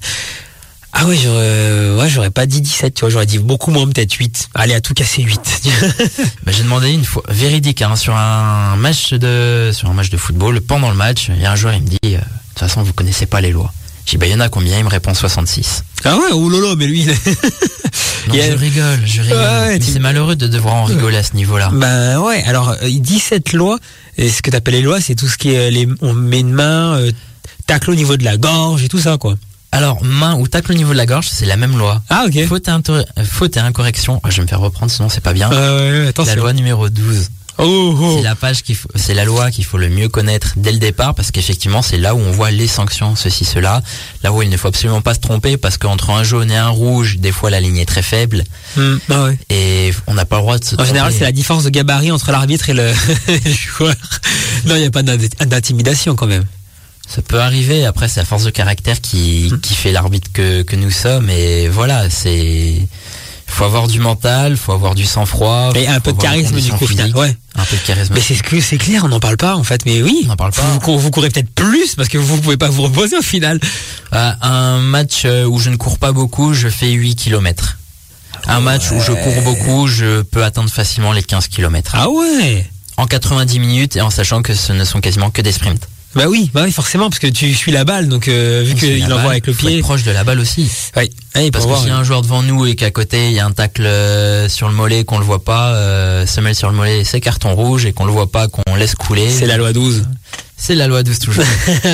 Ah ouais, j'aurais, ouais, j'aurais pas dit dix-sept, tu vois, j'aurais dit beaucoup moins, peut-être huit. Allez, à tout casser huit. Bah, j'ai demandé une fois, véridique, hein, sur un match de, sur un match de football, pendant le match, il y a un joueur, il me dit, euh, de toute façon, vous connaissez pas les lois. J'ai dit, bah, il y en a combien? Il me répond soixante-six. Ah ouais, oh lolo, mais lui, il est... Non, a... je rigole, je rigole. Ouais, ouais, tu... C'est malheureux de devoir en rigoler à ce niveau-là. Bah ouais, alors, dix-sept lois, et ce que t'appelles les lois, c'est tout ce qui est, les, on met une main, euh, tacle au niveau de la gorge et tout ça, quoi. Alors, main ou tacle au niveau de la gorge, c'est la même loi. Ah, ok. Faute et, inter... Faute et incorrection. Oh, je vais me faire reprendre, sinon c'est pas bien. Euh, ouais, attention. La loi numéro douze. Oh, oh. C'est la page qu'il faut, c'est la loi qu'il faut le mieux connaître dès le départ, parce qu'effectivement, c'est là où on voit les sanctions, ceci, cela. Là où il ne faut absolument pas se tromper, parce qu'entre un jaune et un rouge, des fois, la ligne est très faible. Mmh, ah ouais. Et on n'a pas le droit de se tromper. En général, c'est la différence de gabarit entre l'arbitre et le, le joueur. Non, il n'y a pas d'intimidation quand même. Ça peut arriver, après c'est la force de caractère qui, mmh. qui fait l'arbitre que, que nous sommes, et voilà, c'est... Faut avoir du mental, faut avoir du sang-froid. Et un peu de charisme du coup, final. Ouais. Un peu de charisme. Mais c'est ce que c'est clair, on n'en parle pas en fait, mais oui. On n'en parle pas. Vous, vous courez peut-être plus parce que vous pouvez pas vous reposer au final. Euh, un match où je ne cours pas beaucoup, je fais huit kilomètres. Un ouais. match où je cours beaucoup, je peux atteindre facilement les quinze kilomètres. Ah ouais. En quatre-vingt-dix minutes et en sachant que ce ne sont quasiment que des sprints. Bah oui, bah oui, forcément, parce que tu suis la balle, donc euh, vu qu'il envoie avec le pied. Faut être proche de la balle aussi. Oui. Ouais, parce que s'il y a un joueur devant nous et qu'à côté il y a un tacle euh, sur le mollet qu'on le voit pas, euh, semelle sur le mollet, c'est carton rouge, et qu'on le voit pas, qu'on laisse couler. C'est la loi douze. C'est la loi douze toujours.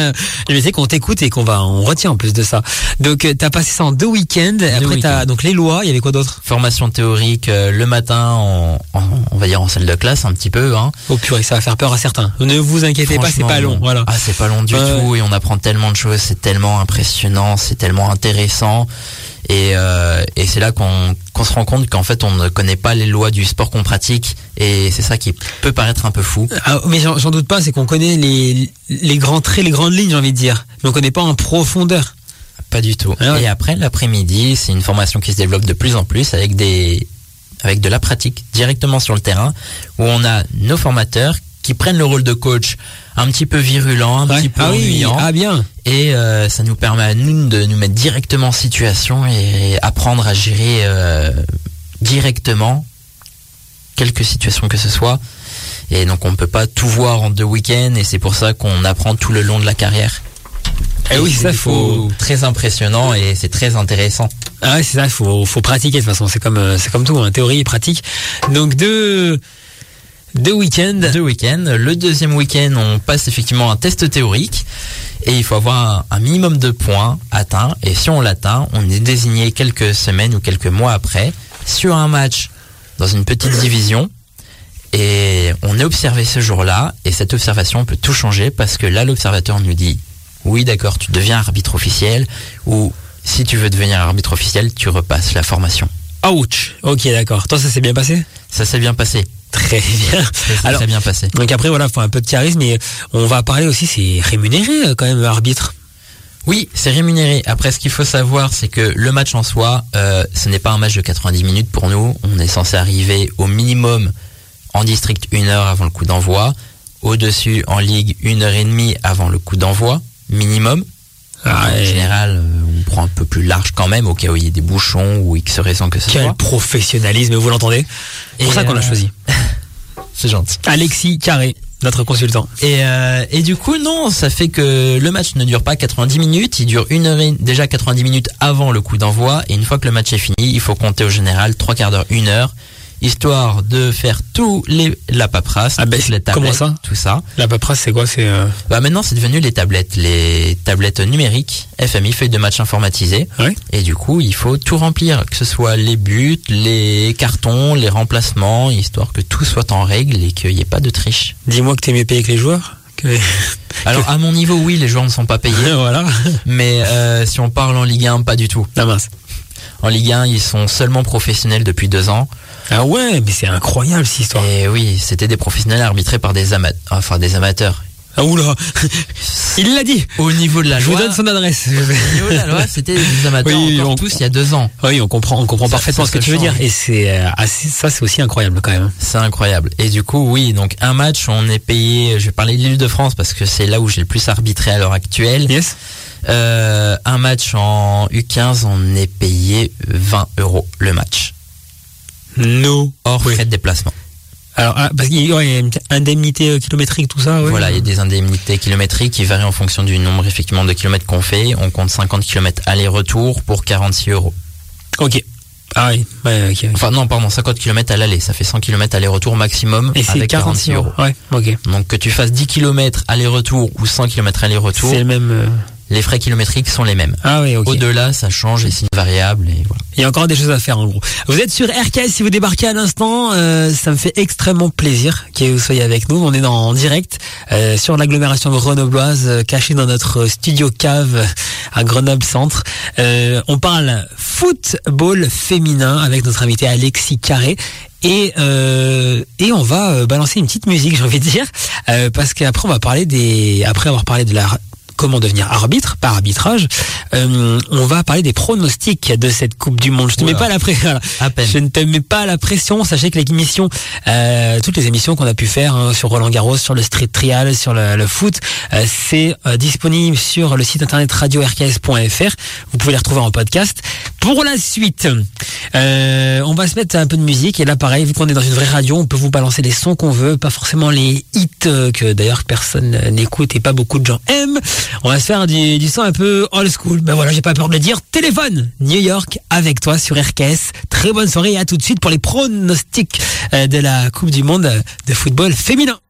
Je sais qu'on t'écoute et qu'on va, on retient en plus de ça. Donc t'as passé ça en deux week-ends. Deux Après week-ends. T'as donc les lois. Il y avait quoi d'autre? Formation théorique euh, le matin, en, en, on va dire en salle de classe un petit peu. Hein. Oh purée, ça va faire peur à certains. Ne vous inquiétez pas, c'est pas long. Non. Voilà. Ah, c'est pas long du euh... tout, et on apprend tellement de choses. C'est tellement impressionnant, c'est tellement intéressant. Et, euh, et c'est là qu'on, qu'on se rend compte qu'en fait on ne connaît pas les lois du sport qu'on pratique, et c'est ça qui peut paraître un peu fou. Ah, mais j'en, j'en doute pas, c'est qu'on connaît les, les grands traits, les grandes lignes, j'ai envie de dire, mais on connaît pas en profondeur. Pas du tout. Ah ouais. Et après l'après-midi, c'est une formation qui se développe de plus en plus avec des avec de la pratique directement sur le terrain, où on a nos formateurs qui prennent le rôle de coach un petit peu virulent, un ouais. petit peu ah ennuyant. Oui. Ah bien. Et euh, ça nous permet à nous de nous mettre directement en situation et apprendre à gérer euh, directement quelques situations que ce soit. Et donc on ne peut pas tout voir en deux week-ends, et c'est pour ça qu'on apprend tout le long de la carrière. Et, et oui, ça faut très impressionnant, et c'est très intéressant. Ah ouais, c'est ça, il faut faut pratiquer de toute façon, c'est comme c'est comme tout, hein, théorie et pratique. Donc deux Deux week-ends. Deux week-ends. Le deuxième week-end, on passe effectivement un test théorique et il faut avoir un, un minimum de points atteints. Et si on l'atteint, on est désigné quelques semaines ou quelques mois après sur un match dans une petite division. Et on est observé ce jour-là. Et cette observation peut tout changer parce que là, l'observateur nous dit oui, d'accord, tu deviens arbitre officiel, ou si tu veux devenir arbitre officiel, tu repasses la formation. Ouch. Ok, d'accord. Toi, ça s'est bien passé? Ça s'est bien passé. Très bien. Ça s'est Alors, très bien passé. Donc après, voilà, faut un peu de charisme, mais on va parler aussi, c'est rémunéré quand même, arbitre. Oui, c'est rémunéré. Après, ce qu'il faut savoir, c'est que le match en soi, euh, ce n'est pas un match de quatre-vingt-dix minutes pour nous. On est censé arriver au minimum en district une heure avant le coup d'envoi. Au-dessus, en ligue, une heure et demie avant le coup d'envoi. Minimum. Ah, en et... général, euh, on prend un peu plus large quand même, au cas où il y ait des bouchons ou X raison que ce Quel soit. professionnalisme, vous l'entendez? C'est pour Et ça qu'on l'a euh, choisi. C'est gentil. Alexis Carré, notre consultant. Et, euh, et du coup, non, ça fait que le match ne dure pas quatre-vingt-dix minutes, il dure une heure et, déjà quatre-vingt-dix minutes avant le coup d'envoi, et une fois que le match est fini, il faut compter au général trois quarts d'heure, une heure, histoire de faire tout les, la paperasse, Ah ben, toutes les tablettes, comment ça tout ça. La paperasse, c'est quoi? C'est euh... Bah maintenant, c'est devenu les tablettes, les tablettes numériques, F M I, feuille de match informatisée. Ouais. Et du coup, il faut tout remplir, que ce soit les buts, les cartons, les remplacements, histoire que tout soit en règle et qu'il n'y ait pas de triche. Dis-moi que t'es mieux payé que les joueurs. Que... Alors, à mon niveau, oui, les joueurs ne sont pas payés. Voilà. Mais euh, si on parle en Ligue un, pas du tout. La mince. En Ligue un, ils sont seulement professionnels depuis deux ans. Ah ouais, mais c'est incroyable cette histoire. Et oui, c'était des professionnels arbitrés par des amateurs. Enfin, des amateurs. Ah oula, il l'a dit. Au niveau de la Je loi. vous donne son adresse. Au niveau de la loi, c'était des amateurs Oui, encore on- tous il y a deux ans. Oui, on comprend, on comprend Ça- parfaitement ça ce que se tu veux dire. change. Et c'est euh, assez, ça, c'est aussi incroyable quand même. C'est incroyable. Et du coup, oui, donc un match, on est payé, je vais parler de l'Île-de-France parce que c'est là où j'ai le plus arbitré à l'heure actuelle. Yes. Euh, un match en U quinze, on est payé vingt euros le match. No. Hors Oui. frais de déplacement. Alors, ah, parce qu'il y a une indemnité euh, kilométrique, tout ça. Ouais. Voilà, il y a des indemnités kilométriques qui varient en fonction du nombre effectivement de kilomètres qu'on fait. On compte cinquante kilomètres aller-retour pour quarante-six euros. Ok. Ah oui. Ouais, ok. ok. Enfin non, pardon, cinquante kilomètres à l'aller. Ça fait cent kilomètres aller-retour maximum Et c'est avec quarante-six euros. Ouais. Ok. Donc que tu fasses dix kilomètres aller-retour ou cent kilomètres aller-retour, C'est le même. euh, les frais kilométriques sont les mêmes. Ah oui, ok. Au-delà, ça change et c'est une variable et voilà. Il y a encore des choses à faire en gros. Vous êtes sur R K S si vous débarquez à l'instant, euh, ça me fait extrêmement plaisir que vous soyez avec nous. On est dans, en direct euh, sur l'agglomération grenobloise, euh, caché dans notre studio cave à Grenoble Centre. Euh, on parle football féminin avec notre invité Alexis Carré. Et euh, et on va euh, balancer une petite musique, j'ai envie de dire, euh, parce qu'après on va parler des, après avoir parlé de la comment devenir arbitre par arbitrage, euh, on va parler des pronostics de cette Coupe du Monde. Je te Oula. mets pas la pression. À peine. Je ne te mets pas la pression. Sachez que l'émission, euh, toutes les émissions qu'on a pu faire hein, sur Roland Garros, sur le street trial, sur le, le foot, euh, c'est euh, disponible sur le site internet radio r k s point f r. Vous pouvez les retrouver en podcast. Pour la suite, euh, on va se mettre un peu de musique. Et là, pareil, vu qu'on est dans une vraie radio, on peut vous balancer les sons qu'on veut, pas forcément les hits euh, que d'ailleurs personne n'écoute et pas beaucoup de gens aiment. On va se faire du, du son un peu old school. Ben voilà, j'ai pas peur de le dire. Téléphone New York avec toi sur R K S. Très bonne soirée et à tout de suite pour les pronostics euh, de la Coupe du Monde de football féminin.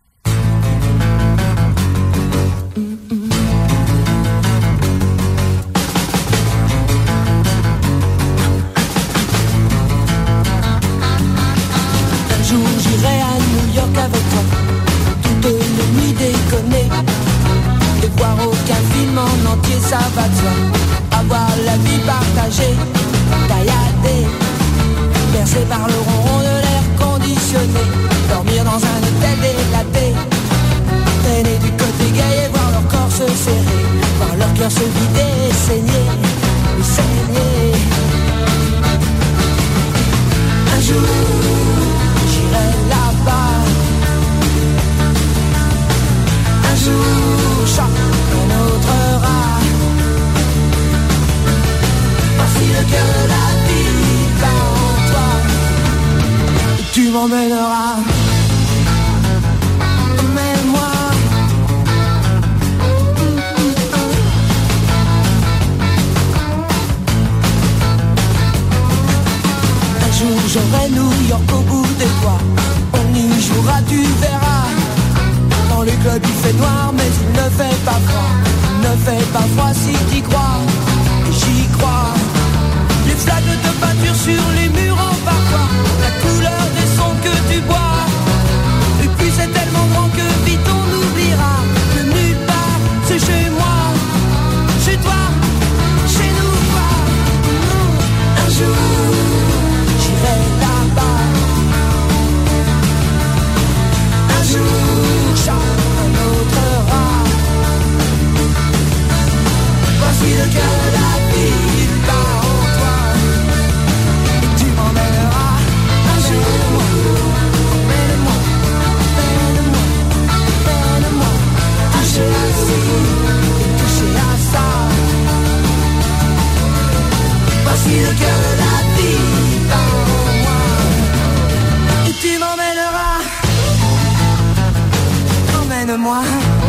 Un jour j'irai à New York avec toi, toute une nuit déconner, et voir aucun film en entier, ça va de soi. Avoir la vie partagée, taillader, bercé par le ronron de l'air conditionné, dormir dans un hôtel délaté, traîner du côté gay et voir leur corps se serrer, voir leur cœur se vider et saigner, et saigner. Un jour j'irai là-bas. Un jour, chacun notre rat. Voici le cœur de la vie va en toi. Et tu m'emmèneras. Emmène-moi. Un jour j'aurai New York au bout des doigts. On y jouera bras tu verras. Dans le club il fait noir mais il ne fait pas froid. Il ne fait pas froid si t'y crois. Et j'y crois. Les flaques de peinture sur les murs en parfois. La couleur des sons que tu bois. Et puis c'est tellement grand que vite on oubliera que nulle part c'est chez moi, chez toi, chez nous quoi. Un jour j'irai là-bas. Un jour chacun notera. Voici le cœur de la vie, il bat en toi. Et tu m'emmèneras un jour. Emmène-moi, emmène-moi, emmène-moi. Toucher à ci, toucher à ça. Voici le cœur de la vie, il bat en moi. Et tu m'emmèneras. Emmène-moi.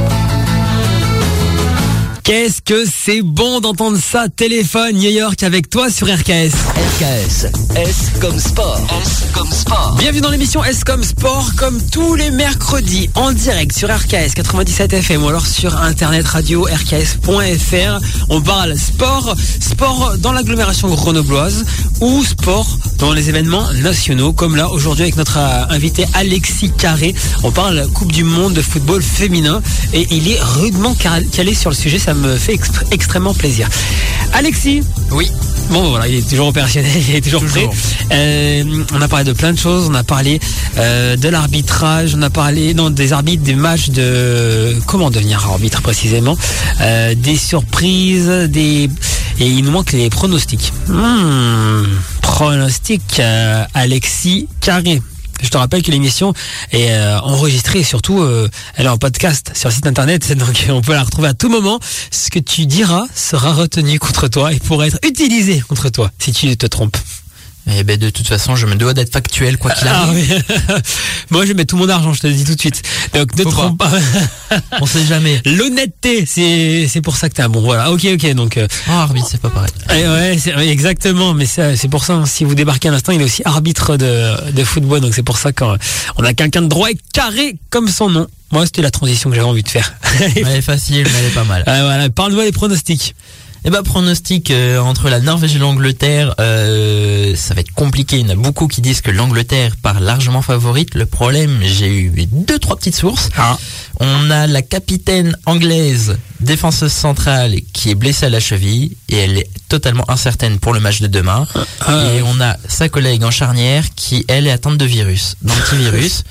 Qu'est-ce que c'est bon d'entendre ça, Téléphone New York avec toi sur R K S. R K S, S comme sport. S comme sport. Bienvenue dans l'émission S comme sport, comme tous les mercredis, en direct sur R K S quatre-vingt-dix-sept F M ou alors sur internet radio R K S point F R. On parle sport, sport dans l'agglomération grenobloise ou sport dans les événements nationaux, comme là aujourd'hui avec notre euh, invité Alexis Carré. On parle Coupe du Monde de football féminin et il est rudement calé sur le sujet, ça me fait exp- extrêmement plaisir. Alexis. Oui. Bon voilà, il est toujours opérationnel, il est toujours, toujours. prêt. Euh, on a parlé de plein de choses, on a parlé euh, de l'arbitrage, on a parlé non des arbitres, des matchs, de comment devenir arbitre précisément, euh, des surprises, des et il nous manque les pronostics. Mmh, pronostics, euh, Alexis Carré. Je te rappelle que l'émission est euh, enregistrée et surtout euh, elle est en podcast sur le site internet, donc on peut la retrouver à tout moment. Ce que tu diras sera retenu contre toi et pourra être utilisé contre toi si tu te trompes. Eh ben de toute façon, je me dois d'être factuel quoi qu'il arrive. Ah, oui. Moi, je vais mettre tout mon argent, je te le dis tout de suite. Donc ne te trompe pas. On sait jamais. L'honnêteté, c'est c'est pour ça que t'es un bon. Voilà. Ok, ok. Donc. Euh, oh, arbitre, c'est pas pareil. Et ouais, c'est, exactement. Mais c'est c'est pour ça. Hein, si vous débarquez à l'instant, il est aussi arbitre de de football. Donc c'est pour ça qu'on on a quelqu'un de droit et carré comme son nom. Moi, c'était la transition que j'avais envie de faire. Elle est facile, mais elle est pas mal. Ah, voilà. Parle-moi les pronostics. Eh ben pronostic euh, entre la Norvège et l'Angleterre, euh, ça va être compliqué. Il y en a beaucoup qui disent que l'Angleterre part largement favorite. Le problème, j'ai eu deux trois petites sources. Ah. On a la capitaine anglaise, défenseuse centrale, qui est blessée à la cheville et elle est totalement incertaine pour le match de demain. Ah. Et on a sa collègue en charnière qui elle est atteinte de virus, d'antivirus.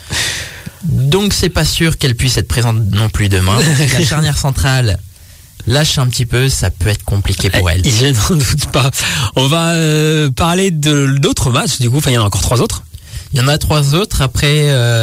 Donc c'est pas sûr qu'elle puisse être présente non plus demain. La charnière centrale lâche un petit peu, ça peut être compliqué pour elle. Je n'en doute pas. On va euh, parler de d'autres matchs, du coup, enfin il y en a encore trois autres. Il y en a trois autres. Après,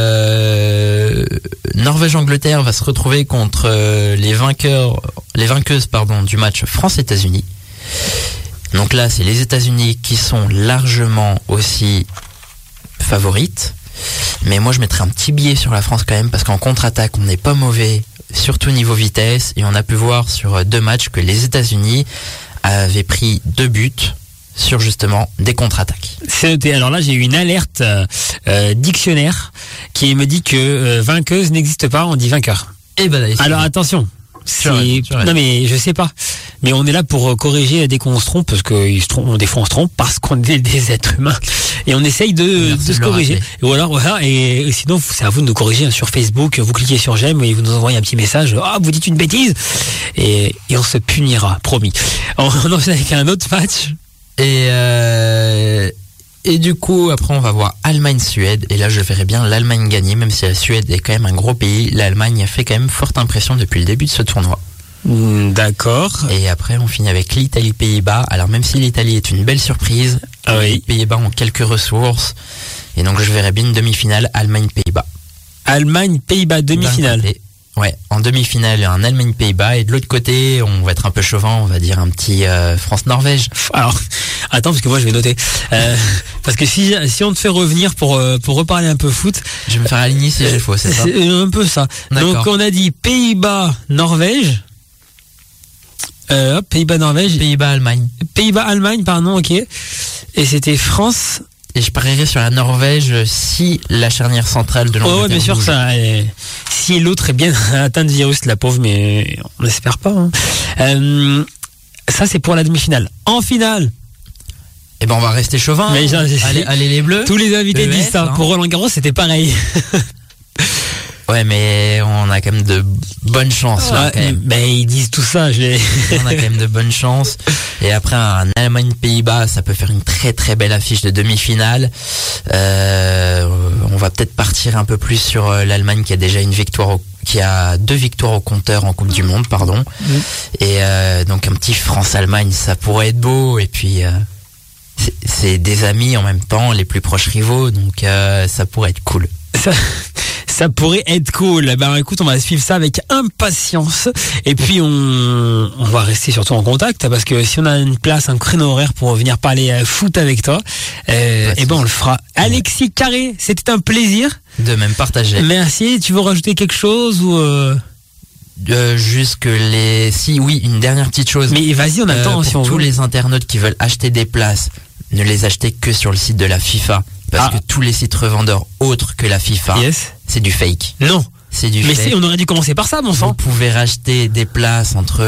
euh, Norvège-Angleterre va se retrouver contre euh, les vainqueurs, les vainqueuses pardon, du match France-États-Unis. Donc là, c'est les États-Unis qui sont largement aussi favorites. Mais moi, je mettrais un petit billet sur la France quand même, parce qu'en contre-attaque, on n'est pas mauvais, surtout niveau vitesse. Et on a pu voir sur deux matchs que les États-Unis avaient pris deux buts sur justement des contre-attaques. C'est noté. Alors là, j'ai eu une alerte euh, euh, dictionnaire qui me dit que euh, vainqueuse n'existe pas, on dit vainqueur. Et ben, alors attention. C'est... Non mais je sais pas. Mais on est là pour corriger dès qu'on se trompe, parce que ils se trompent, des fois on se trompe parce qu'on est des êtres humains et on essaye de, de se corriger. Et alors voilà. Et sinon c'est à vous de nous corriger sur Facebook. Vous cliquez sur j'aime et vous nous envoyez un petit message. Ah, vous dites une bêtise et, et on se punira, promis. On, on enchaîne avec un autre match. Et euh... Et du coup, après, on va voir Allemagne-Suède. Et là, je verrais bien l'Allemagne gagner, même si la Suède est quand même un gros pays. L'Allemagne a fait quand même forte impression depuis le début de ce tournoi. Mmh, d'accord. Et après, on finit avec l'Italie-Pays-Bas. Alors, même si l'Italie est une belle surprise, ah oui. Les Pays-Bas ont quelques ressources. Et donc, je verrais bien une demi-finale Allemagne-Pays-Bas. Allemagne-Pays-Bas, demi-finale. Ouais, en demi-finale, un Allemagne-Pays-Bas. Et de l'autre côté, on va être un peu chauvin, on va dire un petit euh, France-Norvège. Alors, attends, parce que moi, je vais noter. Euh, parce que si, si on te fait revenir pour, euh, pour reparler un peu foot... Je vais me faire aligner si j'ai faux, c'est ça? C'est un peu ça. D'accord. Donc, on a dit Pays-Bas-Norvège. Euh, Pays-Bas-Norvège. Pays-Bas-Allemagne. Pays-Bas-Allemagne, pardon, ok. Et c'était France... et je parierais sur la Norvège si la charnière centrale de l'Angleterre Oh, ouais, bien sûr, bouge. ça. euh, si l'autre est bien atteint de virus, la pauvre, mais on n'espère pas. Hein. Euh, ça, c'est pour la demi-finale. En finale, Eh ben on va rester chauvin. Mais genre, j'ai- allez, allez les Bleus. tous les invités E S, disent ça. hein. Pour Roland Garros, c'était pareil. Ouais, mais on a quand même de bonnes chances là. Ouais, Quand même. ben, ils disent tout ça. Je l'ai... On a quand même de bonnes chances. Et après un Allemagne-Pays-Bas, ça peut faire une très très belle affiche de demi-finale. Euh, on va peut-être partir un peu plus sur euh, l'Allemagne qui a déjà une victoire, au, qui a deux victoires au compteur en Coupe du Monde, pardon. Mmh. Et euh, donc un petit France-Allemagne, ça pourrait être beau. Et puis euh, c'est, c'est des amis en même temps, les plus proches rivaux, donc euh, ça pourrait être cool. Ça, ça pourrait être cool. Ben écoute, on va suivre ça avec impatience. Et puis on, on va rester surtout en contact parce que si on a une place, un créneau horaire pour venir parler euh, foot avec toi, euh, Ouais, et ben on le fera. Alexis Carré, c'était un plaisir. De même partager. Merci. Tu veux rajouter quelque chose ou euh... Euh, juste que les... Si, oui, une dernière petite chose. Mais vas-y, on a le Euh, temps pour si on tous veut. les internautes qui veulent acheter des places, ne les achetez que sur le site de la FIFA. Parce Ah. que tous les sites revendeurs autres que la FIFA, Yes. c'est du fake. Non. C'est du Mais fake. si, on aurait dû commencer par ça, bon Vous sang. pouvez racheter des places entre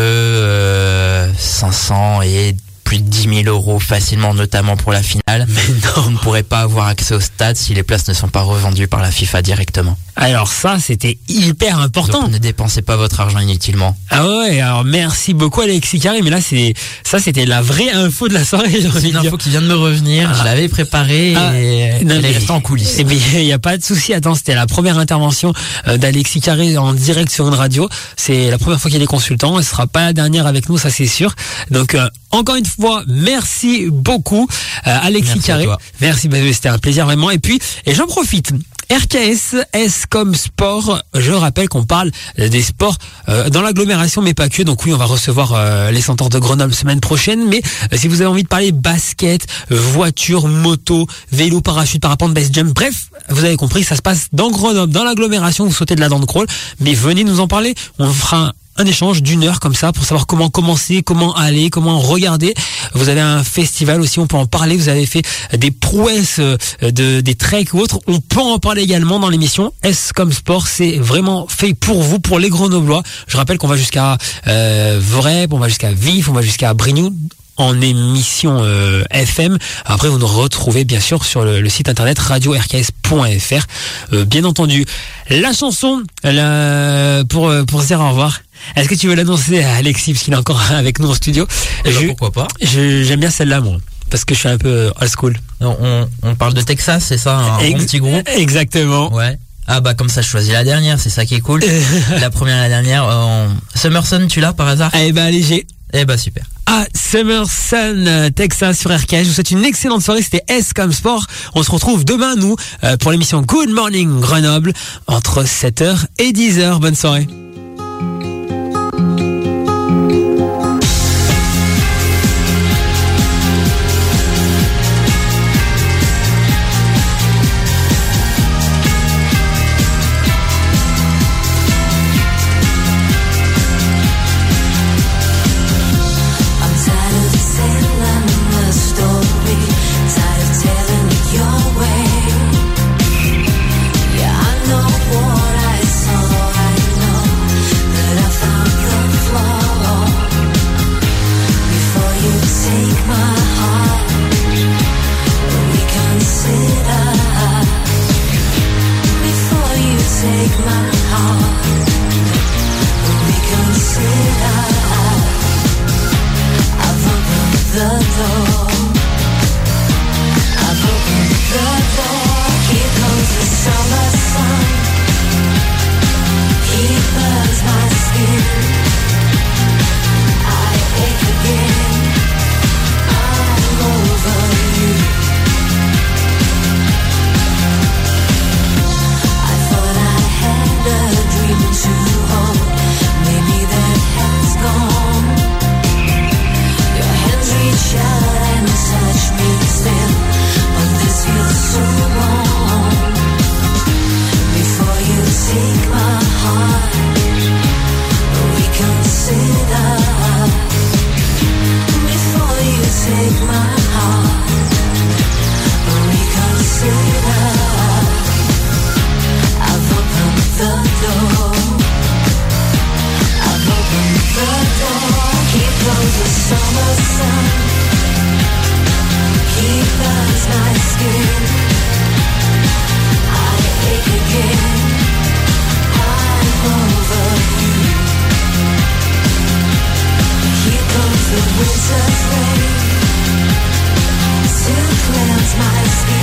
euh, cinq cents et plus de dix mille euros facilement, notamment pour la finale. Mais Vous non. ne pourrez pas avoir accès au stade si les places ne sont pas revendues par la FIFA directement. Alors ça, c'était hyper important. Donc ne dépensez pas votre argent inutilement. Ah ouais, alors merci beaucoup Alexis Carré, mais là c'est ça c'était la vraie info de la soirée, j'ai C'est envie une de dire. info qui vient de me revenir, je l'avais préparée Ah, et non, elle mais- est restée en coulisses. Eh bien, il n'y a pas de souci. Attends, c'était la première intervention euh, d'Alexis Carré en direct sur une radio. C'est la première fois qu'il y a des consultants. Elle sera pas la dernière avec nous, ça c'est sûr. Donc, euh, encore une fois, merci beaucoup, euh, Alexis Merci à Carré. toi. Merci, bah, c'était un plaisir vraiment. Et puis, et j'en profite. R K S, S comme sport. Je rappelle qu'on parle euh, des sports euh, dans l'agglomération, mais pas que. Donc oui, on va recevoir euh, les Centaures de Grenoble semaine prochaine. Mais euh, si vous avez envie de parler basket, euh, voiture, moto, vélo, parachute, parapente, base jump, bref, vous avez compris, ça se passe dans Grenoble, dans l'agglomération. Vous sautez de la dent de crawl, mais venez nous en parler. On fera un échange d'une heure comme ça pour savoir comment commencer, comment aller, comment regarder. Vous avez un festival aussi, on peut en parler. Vous avez fait des prouesses euh, de des treks ou autres, on peut en parler également dans l'émission. S comme sport, c'est vraiment fait pour vous, pour les Grenoblois. Je rappelle qu'on va jusqu'à euh, Vorep, on va jusqu'à Vif, on va jusqu'à Brignoud en émission euh, F M. Après, vous nous retrouvez bien sûr sur le, le site internet radio r k s point f r. Euh, bien entendu, la chanson la, pour euh, pour se dire au revoir. Est-ce que tu veux l'annoncer à Alexis parce qu'il est encore avec nous en studio? Eh ben, Je- pourquoi pas. je- J'aime bien celle-là, moi, parce que je suis un peu old school. On, on, on parle de Texas, c'est ça, un Ex- bon petit groupe. Exactement. Ouais. Ah bah comme ça je choisis la dernière, c'est ça qui est cool. La première et la dernière. euh, on- Summerson, tu l'as par hasard? Eh ben, allez, j'ai Eh bah super. à Summer Sun, euh, Texas sur R K S. Je vous souhaite une excellente soirée. C'était S comme sport. On se retrouve demain, nous, euh, pour l'émission Good Morning Grenoble, entre sept heures et dix heures. Bonne soirée. I'm tired of telling the story, tired of telling it your way. Yeah, I know what I saw, I know that I found the flaw. Before you take my heart, reconsider. Before you take my heart, reconsider. I've opened the door. I've opened the door. Here comes the summer sun. He burns my skin. I ache again. I'm over you. I thought I had a dream to hold. Maybe that has gone. Your hands reach out and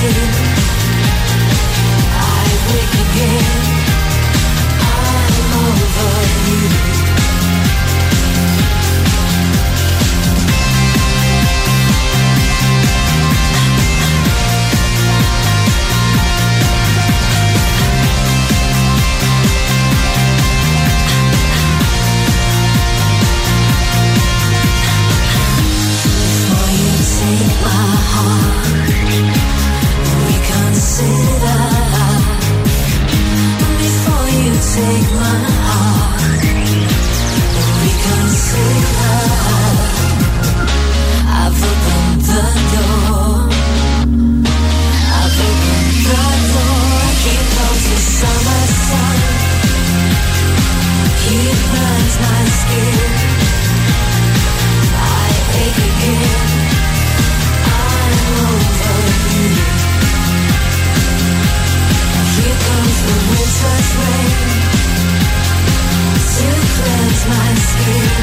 again. I wake again. I'm over you. Take my heart, reconsider. I've opened the door. I've opened the door. He blows the summer sun. He burns my skin. I ache again. I'm over you. Here comes the winter's rain to cleanse my skin.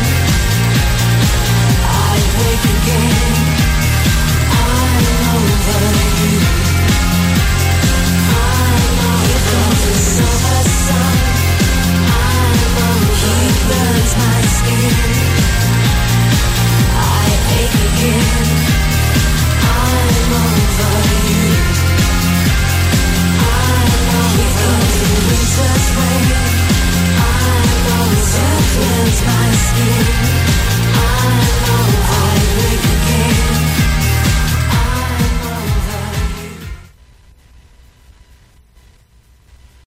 I wake again. I'm over you. I'm over the summer sun. I'm over. He burns my skin. I ache again. I'm over you. I'm over the winter's rain. I'm over, cleanse my skin. I'm over.